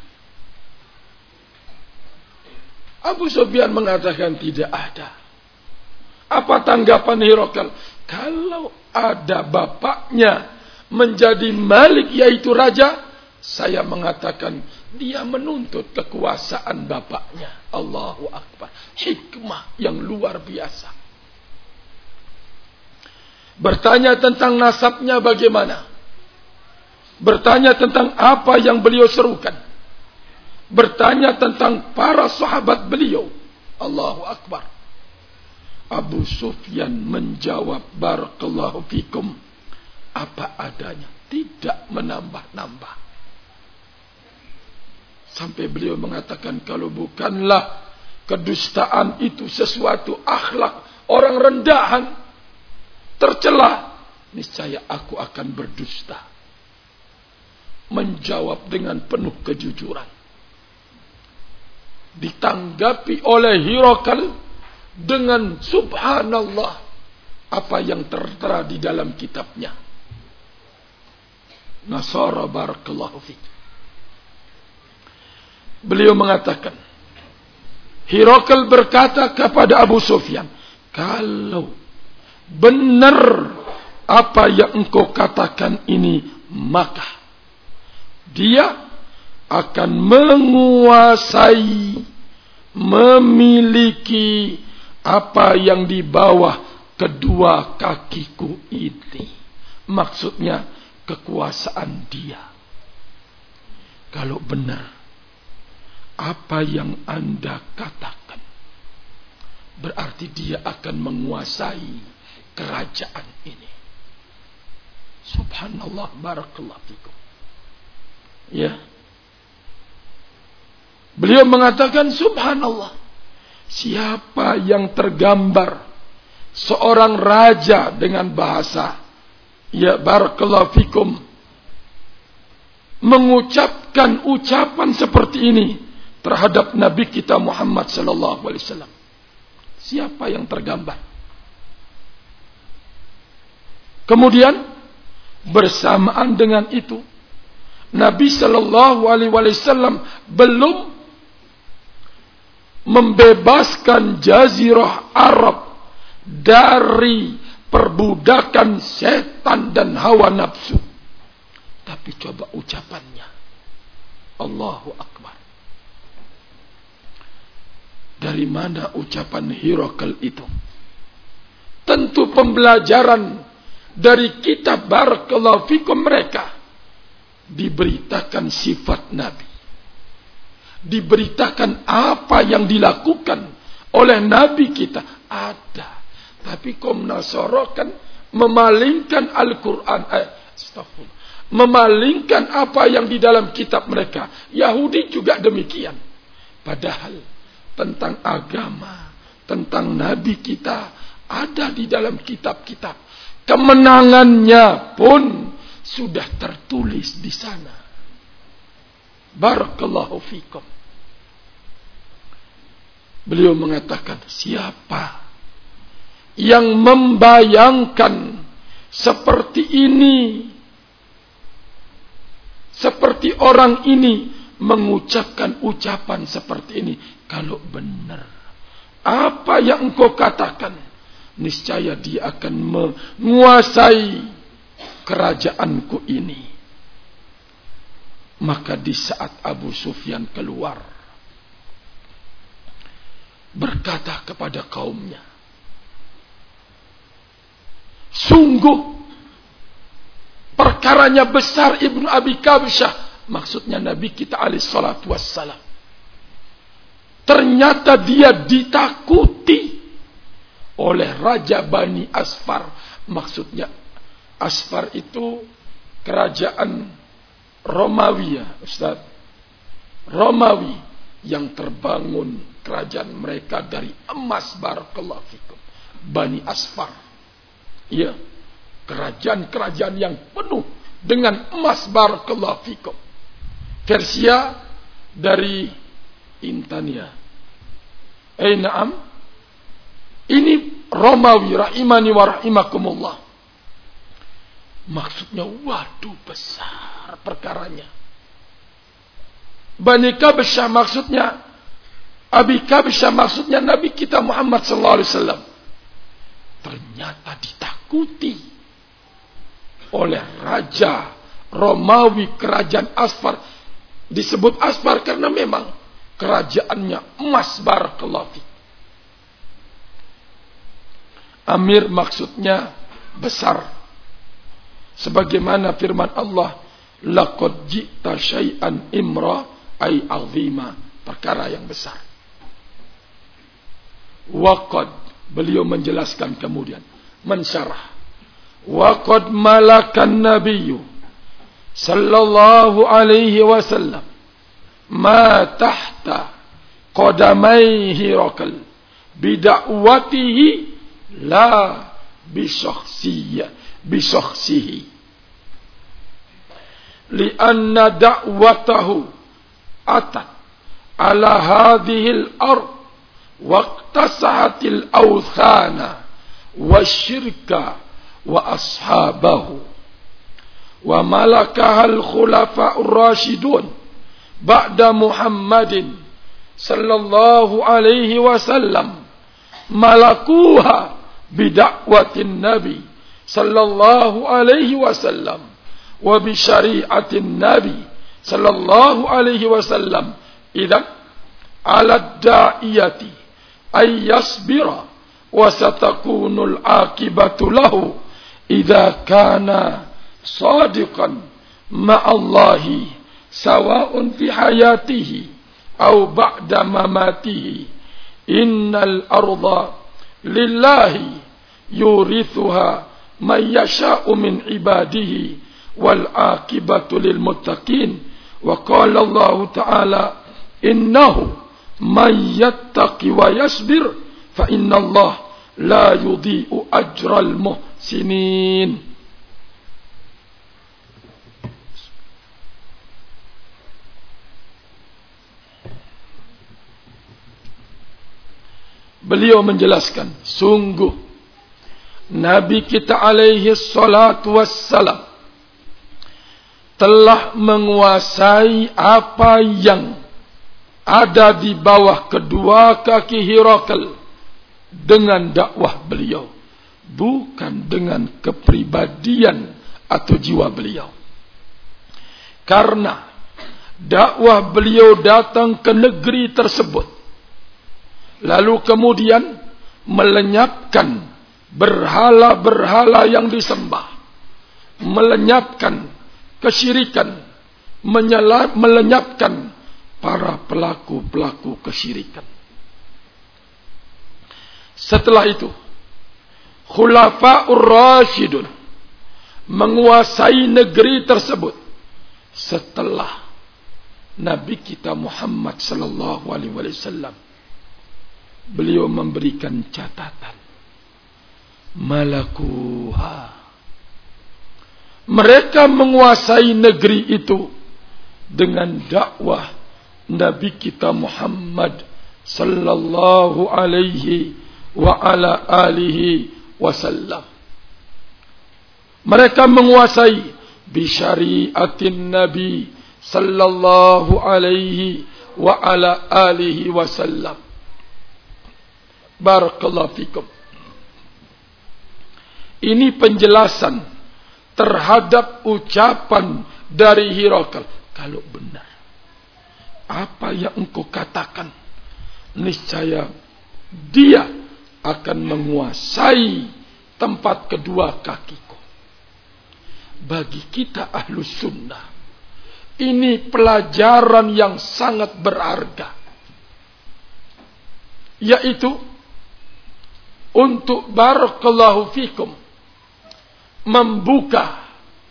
Abu Sufyan mengatakan tidak ada. Apa tanggapan Hirakal? Kalau ada bapaknya menjadi malik, yaitu raja, saya mengatakan dia menuntut kekuasaan bapaknya. Allahu Akbar. Hikmah yang luar biasa. Bertanya tentang nasabnya bagaimana? Bertanya tentang apa yang beliau serukan. Bertanya tentang para sahabat beliau. Allahu Akbar. Abu Sufyan menjawab, barakallahu fikum, apa adanya, tidak menambah-nambah. Sampai beliau mengatakan, kalau bukanlah kedustaan itu sesuatu akhlak orang rendahan, tercela, niscaya aku akan berdusta. Menjawab dengan penuh kejujuran. Ditanggapi oleh Hirakal dengan subhanallah, apa yang tertera di dalam kitabnya. Nasara barakallahu fiik. Beliau mengatakan, Hirakal berkata kepada Abu Sufyan, kalau benar apa yang engkau katakan ini, maka dia akan menguasai, memiliki apa yang di bawah kedua kakiku ini. Maksudnya kekuasaan dia. Kalau benar apa yang Anda katakan, berarti dia akan menguasai kerajaan ini. Subhanallah, barakallahu fikum. Ya. Beliau mengatakan subhanallah, siapa yang tergambar seorang raja dengan bahasa, ya barakallahu fikum, mengucapkan ucapan seperti ini terhadap Nabi kita Muhammad sallallahu alaihi wasallam. Siapa yang tergambar? Kemudian bersamaan dengan itu, Nabi sallallahu alaihi wasallam belum membebaskan jazirah Arab dari perbudakan setan dan hawa nafsu. Tapi coba ucapannya, Allahu Akbar. Dari mana ucapan Hirakal itu? Tentu pembelajaran dari kitab barakallahu fikum mereka. Diberitakan sifat Nabi, diberitakan apa yang dilakukan oleh Nabi kita ada. Tapi kaum Nasara kan memalingkan Al-Quran, eh, astagfirullah, memalingkan apa yang di dalam kitab mereka. Yahudi juga demikian. Padahal tentang agama, tentang Nabi kita ada di dalam kitab-kitab. Kemenangannya pun sudah tertulis di sana. Barakallahu fikum. Beliau mengatakan, siapa yang membayangkan seperti ini, seperti orang ini mengucapkan ucapan seperti ini, kalau benar apa yang engkau katakan, niscaya dia akan menguasai kerajaanku ini. Maka di saat Abu Sufyan keluar, berkata kepada kaumnya, sungguh perkaranya besar Ibnu Abi Kabsyah, maksudnya Nabi kita alaihi salatu wassalam. Ternyata dia ditakuti oleh Raja Bani Asfar. Maksudnya Asfar itu kerajaan Romawi, ya Ustaz. Romawi yang terbangun kerajaan mereka dari emas, barakallahu fikum. Bani Asfar. Ya, kerajaan-kerajaan yang penuh dengan emas, barakallahu fikum. Persia dari Intania. Eh na'am. Ini Romawi, rahimani wa rahimakumullah. Maksudnya, waduh, besar perkaranya. Bani Kabsyah maksudnya, Abi Kabsyah maksudnya Nabi kita Muhammad sallallahu alaihi wasallam. Ternyata ditakuti oleh Raja Romawi kerajaan Asfar. Disebut Asfar karena memang kerajaannya emas, barakallahu fiik. Amir maksudnya besar. Sebagaimana firman Allah, laqad ji'ta syai'an imra, ay azima, perkara yang besar. Waqad, beliau menjelaskan kemudian, mensyarah, waqad malakan nabiyyu sallallahu alaihi wasallam ma tahta qadamai Hirakal bidakwatihi la bisyakhsiyah bisyakhsihi lianna da'watahu atat ala hadhil ard waqtasahatil awthana wasyirka wa ashabahu wa malakahal khulafa'ur rasyidun ba'da Muhammadin sallallahu alaihi wasallam malakuha bidakwatin Nabi sallallahu alaihi wasallam wa bi syari'atin Nabi sallallahu alaihi wasallam. Idzan ala da'iyati ay yasbira wa satakunul akibatu lahu idza kana sadiqan ma'allahi sawa'un fi hayatihi aw ba'da mamatihi. Innal arda lillahi yurithuha man yasha'u min ibadihi wal akibatu lil muttaqin. Wa qala Allah ta'ala, innahu man yattaqi wa yasbir fa inna Allah la yudhi'u ajral muhsinin. Beliau menjelaskan, sungguh Nabi kita alaihi salatu wassalam telah menguasai apa yang ada di bawah kedua kaki Hirakal dengan dakwah beliau, bukan dengan kepribadian atau jiwa beliau. Karena dakwah beliau datang ke negeri tersebut, lalu kemudian melenyapkan berhala-berhala yang disembah, melenyapkan kesyirikan, menyala, melenyapkan para pelaku-pelaku kesyirikan. Setelah itu Khulafaur Rasyidun menguasai negeri tersebut setelah Nabi kita Muhammad sallallahu alaihi wasallam. Beliau memberikan catatan, malakuha, mereka menguasai negeri itu dengan dakwah Nabi kita Muhammad sallallahu alaihi wa ala alihi wasallam. Mereka menguasai bisyariatin Nabi sallallahu alaihi wa ala alihi wasallam. Barakallahu fikum. Ini penjelasan terhadap ucapan dari Hirakal. Kalau benar apa yang engkau katakan, niscaya dia akan menguasai tempat kedua kakiku. Bagi kita Ahlus Sunnah, ini pelajaran yang sangat berharga, yaitu untuk barakallahu fikum membuka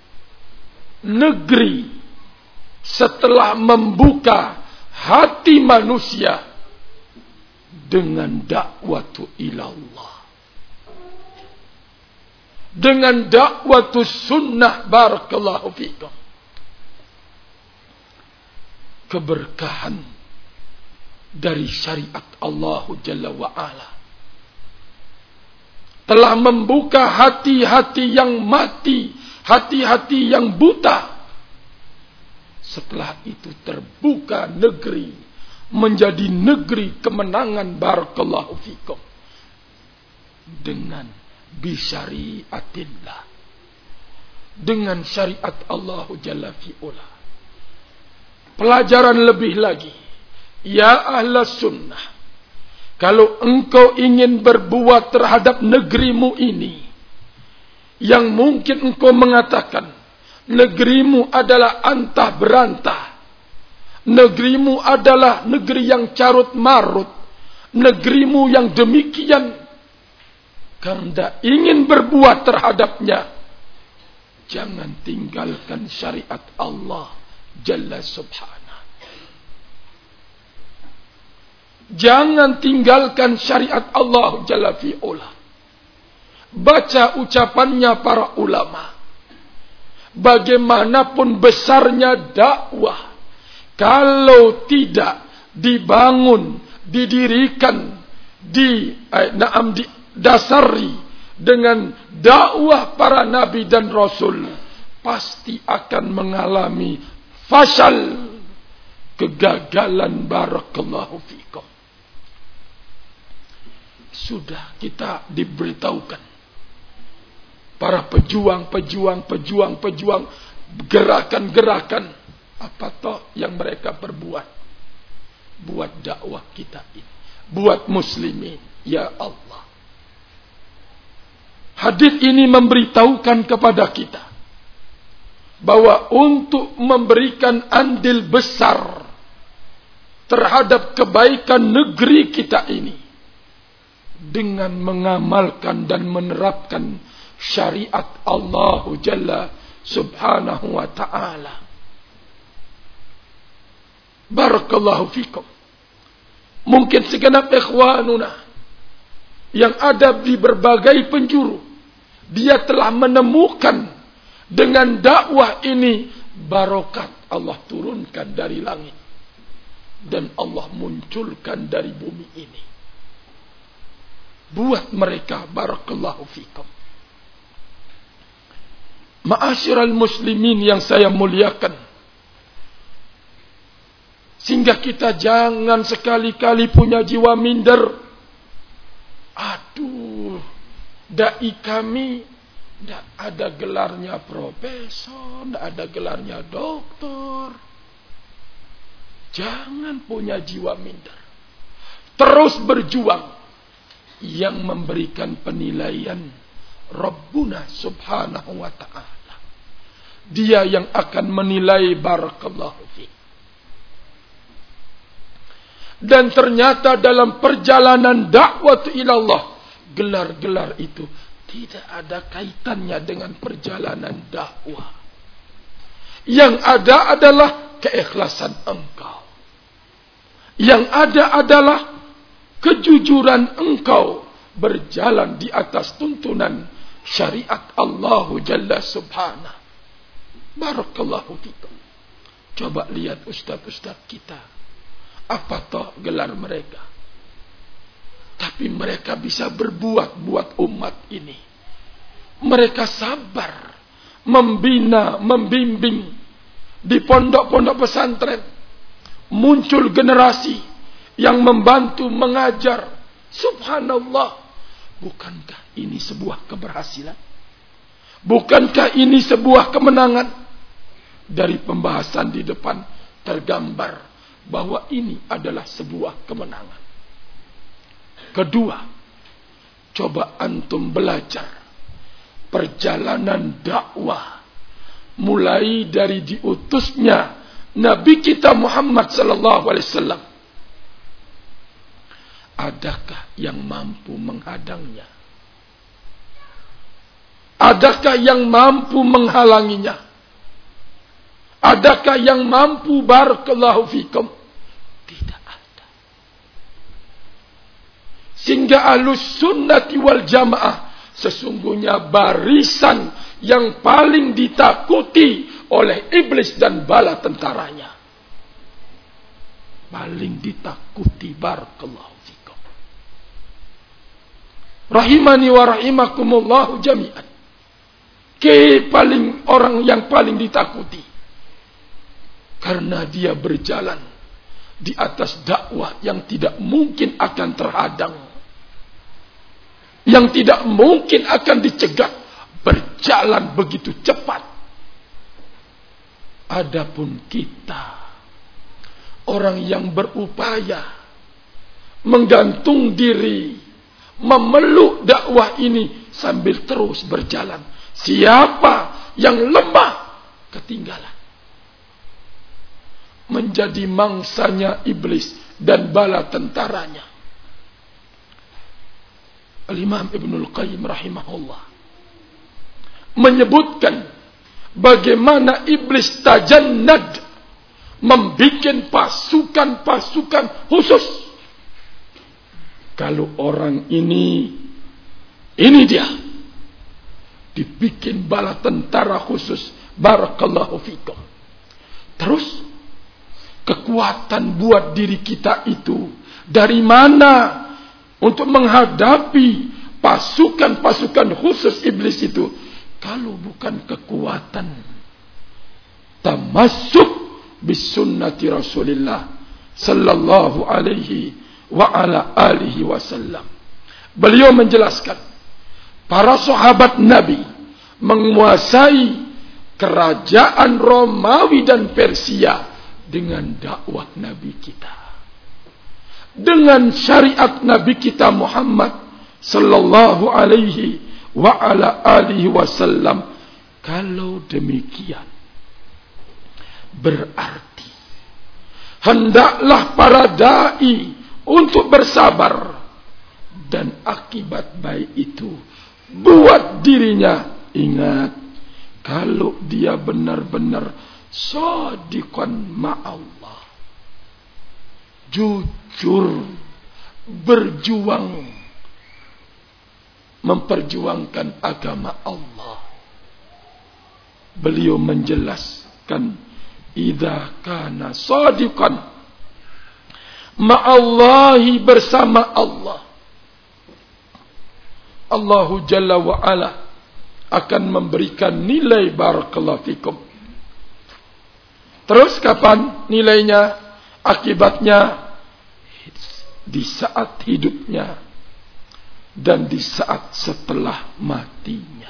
negeri setelah membuka hati manusia dengan dakwatu ilallah, dengan dakwatu sunnah. Barakallahu fikum. Keberkahan dari syariat Allah Jalla wa'ala telah membuka hati-hati yang mati, hati-hati yang buta. Setelah itu terbuka negeri menjadi negeri kemenangan. Barakallahu fikum. Dengan bisyariatillah, dengan syariat Allah Jalla fi'ula. Pelajaran lebih lagi, ya Ahlus Sunnah, kalau engkau ingin berbuat terhadap negerimu ini, yang mungkin engkau mengatakan negerimu adalah antah berantah, negerimu adalah negeri yang carut marut, negerimu yang demikian, karena ingin berbuat terhadapnya, jangan tinggalkan syariat Allah Jalla subhanahu. Jangan tinggalkan syariat Allah Jalla fi'ula. Baca ucapannya para ulama. Bagaimanapun besarnya dakwah, kalau tidak dibangun, didirikan, di eh, naam didasari dengan dakwah para nabi dan rasul, pasti akan mengalami fasal, kegagalan. Barakallahu fikum. Sudah kita diberitahukan, para pejuang, pejuang, pejuang, pejuang, gerakan-gerakan apa toh yang mereka perbuat buat dakwah kita ini, buat muslimin. Ya Allah, hadits ini memberitahukan kepada kita bahwa untuk memberikan andil besar terhadap kebaikan negeri kita ini, dengan mengamalkan dan menerapkan syariat Allah Jalla subhanahu wa ta'ala. Barakallahu fikum. Mungkin segenap ikhwanuna yang ada di berbagai penjuru, dia telah menemukan dengan dakwah ini barokat Allah turunkan dari langit dan Allah munculkan dari bumi ini. Buat mereka, barakallahu fikum. Ma'asyiral muslimin yang saya muliakan, sehingga kita jangan sekali-kali punya jiwa minder. Aduh, dai kami tidak ada gelarnya profesor, tidak ada gelarnya doktor. Jangan punya jiwa minder. Terus berjuang. Yang memberikan penilaian Rabbuna subhanahu wa ta'ala. Dia yang akan menilai. Barakallahu fiik. Dan ternyata dalam perjalanan dakwah ilallah, gelar-gelar itu tidak ada kaitannya dengan perjalanan dakwah. Yang ada adalah keikhlasan engkau. Yang ada adalah kejujuran engkau berjalan di atas tuntunan syariat Allah Jalla Subhanahu. Barakallahu fikum. Coba lihat ustaz-ustaz kita. Apa toh gelar mereka? Tapi mereka bisa berbuat buat umat ini. Mereka sabar membina, membimbing di pondok-pondok pesantren. Muncul generasi yang membantu mengajar. Subhanallah. Bukankah ini sebuah keberhasilan? Bukankah ini sebuah kemenangan? Dari pembahasan di depan tergambar bahwa ini adalah sebuah kemenangan. Kedua, coba antum belajar perjalanan dakwah mulai dari diutusnya Nabi kita Muhammad sallallahu alaihi wasallam. Adakah yang mampu menghadangnya? Adakah yang mampu menghalanginya? Adakah yang mampu barakallahu fikum? Tidak ada. Sehingga ahlus sunnati wal jamaah sesungguhnya barisan yang paling ditakuti oleh iblis dan bala tentaranya. Paling ditakuti barakallahu fikum. Rahimani wa rahimakumullahu jami'an. Ke paling orang yang paling ditakuti. Karena dia berjalan di atas dakwah yang tidak mungkin akan terhadang. Yang tidak mungkin akan dicegah. Berjalan begitu cepat. Adapun kita, orang yang berupaya menggantung diri, memeluk dakwah ini sambil terus berjalan. Siapa yang lemah, ketinggalan. Menjadi mangsanya iblis dan bala tentaranya. Al-Imam Ibnul Qayyim rahimahullah menyebutkan bagaimana iblis tajannad membikin pasukan-pasukan khusus. Kalau orang ini, ini dia, dibikin bala tentara khusus. Barakallahu fikum. Terus kekuatan buat diri kita itu dari mana untuk menghadapi pasukan-pasukan khusus iblis itu? Kalau bukan kekuatan tamassuk bis sunnati Rasulillah sallallahu alaihi wa ala alihi wasallam. Beliau menjelaskan para sahabat Nabi menguasai kerajaan Romawi dan Persia dengan dakwah Nabi kita, dengan syariat Nabi kita Muhammad sallallahu alaihi wa ala alihi wasallam. Kalau demikian, berarti hendaklah para dai untuk bersabar, dan akibat baik itu buat dirinya. Ingat, kalau dia benar-benar shadiqan ma'allah, jujur, berjuang, memperjuangkan agama Allah. Beliau menjelaskan, idza kana shadiqan ma'allahi, bersama Allah, Allahu Jalla wa Ala akan memberikan nilai barakallahu fikum. Terus kapan nilainya, akibatnya? Di saat hidupnya dan di saat setelah matinya.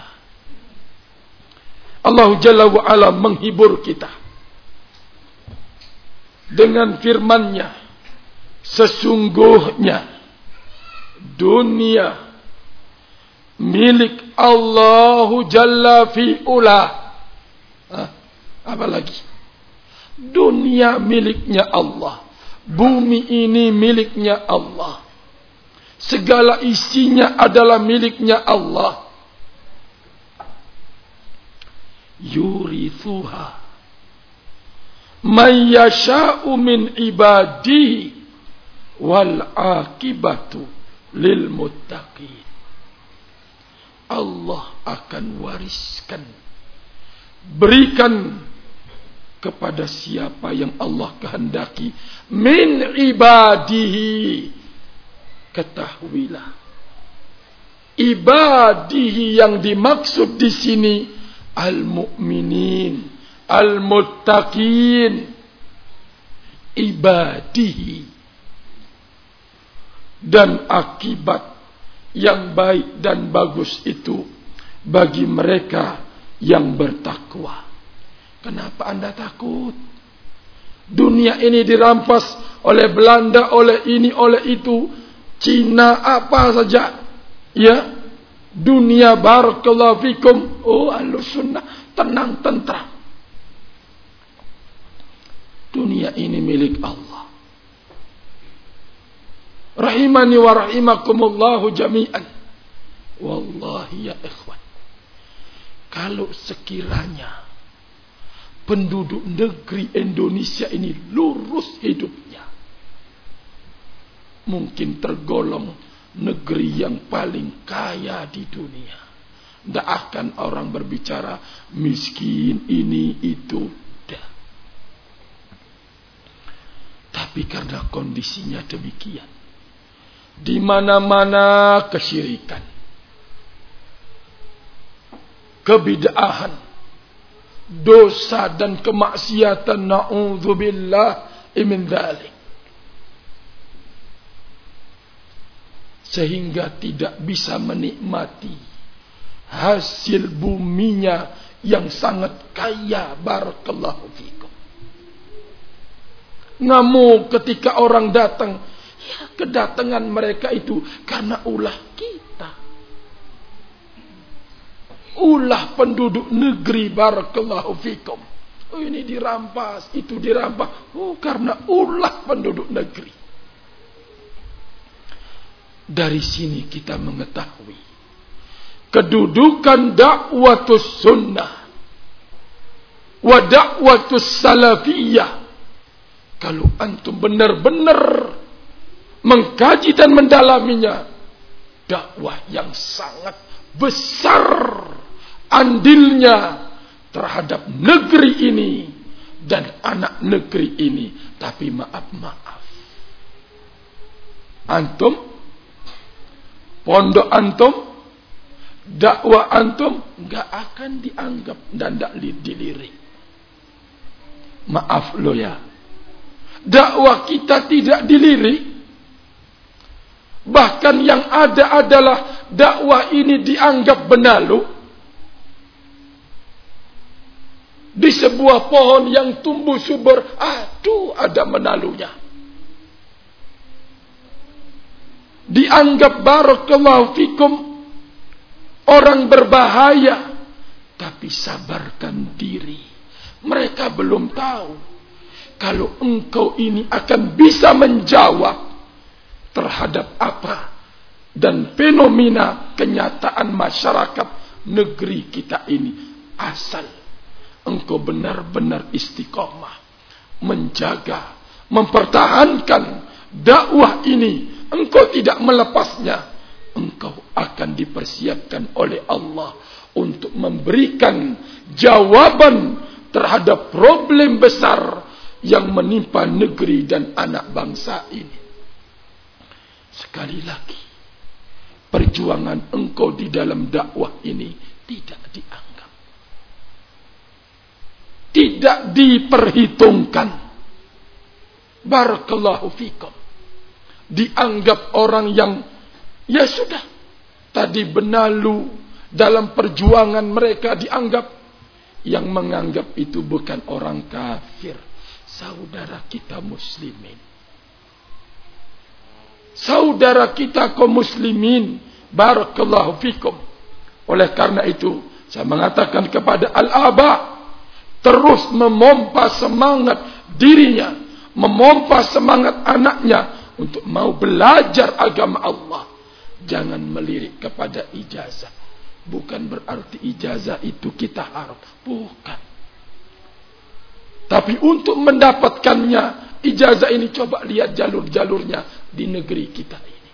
Allah Jalla wa Ala menghibur kita dengan firman-Nya, sesungguhnya dunia milik Allah Jalla fi'ula. Apa lagi? Dunia miliknya Allah, bumi ini miliknya Allah, segala isinya adalah miliknya Allah. yurithuha man yasha'u min ibadihi wal akibatu lil muttaqin. Allah akan wariskan, berikan kepada siapa yang Allah kehendaki min ibadihi. Ketahuilah, ibadihi yang dimaksud di sini al-mu'minin, al-muttaqin. Ibadihi, dan akibat yang baik dan bagus itu bagi mereka yang bertakwa. Kenapa Anda takut? Dunia ini dirampas oleh Belanda, oleh ini, oleh itu, Cina, apa saja. Ya, dunia barakallahu fikum. Oh, Ahlus Sunnah tenang tentram. Dunia ini milik Allah. Rahimani wa rahimakumullahu jami'an. Wallahi ya ikhwan, kalau sekiranya penduduk negeri Indonesia ini lurus hidupnya, mungkin tergolong negeri yang paling kaya di dunia. Tidak akan orang berbicara miskin ini itu. Dah. Tapi karena kondisinya demikian, di mana-mana kesyirikan, kebid'ahan, dosa dan kemaksiatan, na'udzubillah min dzalik, sehingga tidak bisa menikmati hasil buminya yang sangat kaya. Barakallahu fikum. Namun ketika orang datang, ya, kedatangan mereka itu karena ulah kita, ulah penduduk negeri. Barakallahu fikum. Oh, ini dirampas, itu dirampas. Oh, karena ulah penduduk negeri. Dari sini kita mengetahui kedudukan dakwatus sunnah wa dakwatus salafiyah. Kalau antum benar-benar mengkaji dan mendalaminya, dakwah yang sangat besar andilnya terhadap negeri ini dan anak negeri ini. Tapi maaf-maaf, antum, pondok antum, dakwah antum enggak akan dianggap dan tidak dilirik. Maaf lo ya, dakwah kita tidak dilirik. Bahkan yang ada adalah dakwah ini dianggap benalu. Di sebuah pohon yang tumbuh subur, aduh, ada menalunya. Dianggap barakallahu fikum orang berbahaya. Tapi sabarkan diri. Mereka belum tahu kalau engkau ini akan bisa menjawab terhadap apa dan fenomena kenyataan masyarakat negeri kita ini, asal engkau benar-benar istiqomah menjaga, mempertahankan dakwah ini, engkau tidak melepasnya, engkau akan dipersiapkan oleh Allah untuk memberikan jawaban terhadap problem besar yang menimpa negeri dan anak bangsa ini. Sekali lagi, perjuangan engkau di dalam dakwah ini tidak dianggap, tidak diperhitungkan. Barakallahu fikum. Dianggap orang yang, ya sudah, tadi benalu dalam perjuangan mereka, dianggap, yang menganggap itu bukan orang kafir, saudara kita muslimin. Saudara kita kaum muslimin, barakallahu fikum. Oleh karena itu, saya mengatakan kepada al-aba, terus memompa semangat dirinya, memompa semangat anaknya untuk mau belajar agama Allah. Jangan melirik kepada ijazah. bukan berarti ijazah itu kita harap. Bukan. Tapi untuk mendapatkannya, ijazah ini coba lihat jalur-jalurnya di negeri kita ini.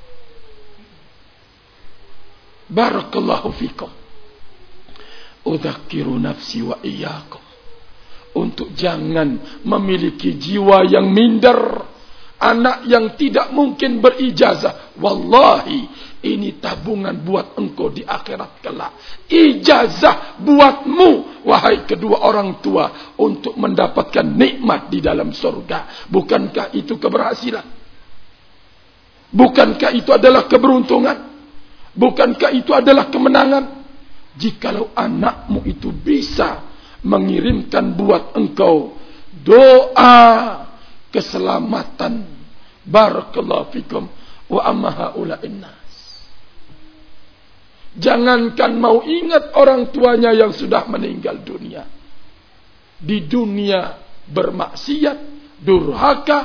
Barakallahu fikum. Udzakiru nafsi wa iyyakum. Untuk jangan memiliki jiwa yang minder, anak yang tidak mungkin berijazah. Wallahi, ini tabungan buat engkau di akhirat kelak. Ijazah buatmu, wahai kedua orang tua, untuk mendapatkan nikmat di dalam surga. Bukankah itu keberhasilan? Bukankah itu adalah keberuntungan? Bukankah itu adalah kemenangan? Jikalau anakmu itu bisa mengirimkan buat engkau doa keselamatan, barakallahu fikum, wa amma haula'in nas. Jangankan mau ingat orang tuanya yang sudah meninggal dunia, di dunia bermaksiat, durhaka.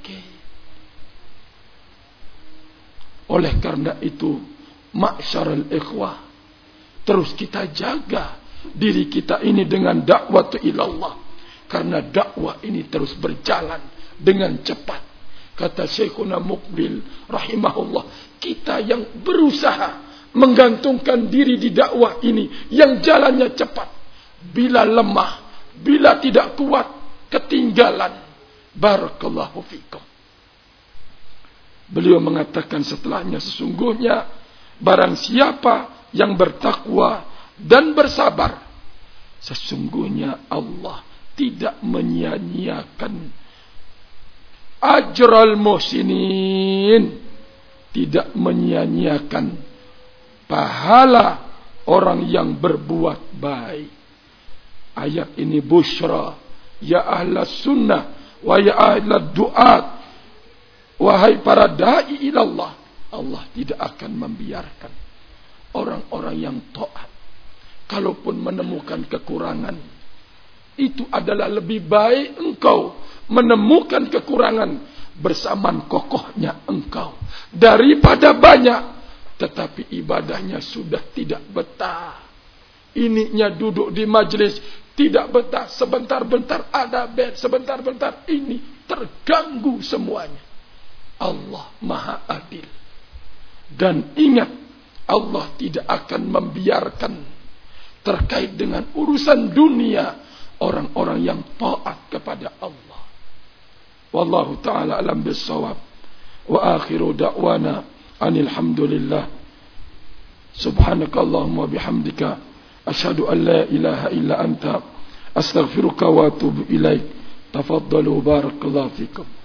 Oleh karena itu, ma'syarul ikhwah, terus kita jaga diri kita ini dengan dakwah ilallah, karena dakwah ini terus berjalan dengan cepat. Kata Syekhuna Muqbil rahimahullah, kita yang berusaha menggantungkan diri di dakwah ini yang jalannya cepat, bila lemah, bila tidak kuat, ketinggalan. Barakallahu fikum. Beliau mengatakan setelahnya, sesungguhnya barang siapa yang bertakwa dan bersabar, sesungguhnya Allah tidak menyia-nyiakan ajral muhsinin, tidak menyia-nyiakan pahala orang yang berbuat baik. Ayat ini busyra ya ahlas sunnah wa ya ahlad du'at, wahai para da'i ilallah, Allah tidak akan membiarkan orang-orang yang taat kalaupun menemukan kekurangan. Itu adalah lebih baik engkau menemukan kekurangan bersamaan kokohnya engkau, daripada banyak tetapi ibadahnya sudah tidak betah. Ininya duduk di majlis tidak betah, sebentar-bentar ada bed, sebentar-bentar ini, terganggu semuanya. Allah Maha Adil. Dan ingat, Allah tidak akan membiarkan terkait dengan urusan dunia orang-orang yang taat kepada Allah. Wallahu ta'ala alam bis-shawab. Wa akhiru da'wana anil hamdulillah. Subhanakallahumma bihamdika asyhadu an la ilaha illa anta astaghfiruka wa atubu ilaik. Tafaddalu, barakallahu fikum.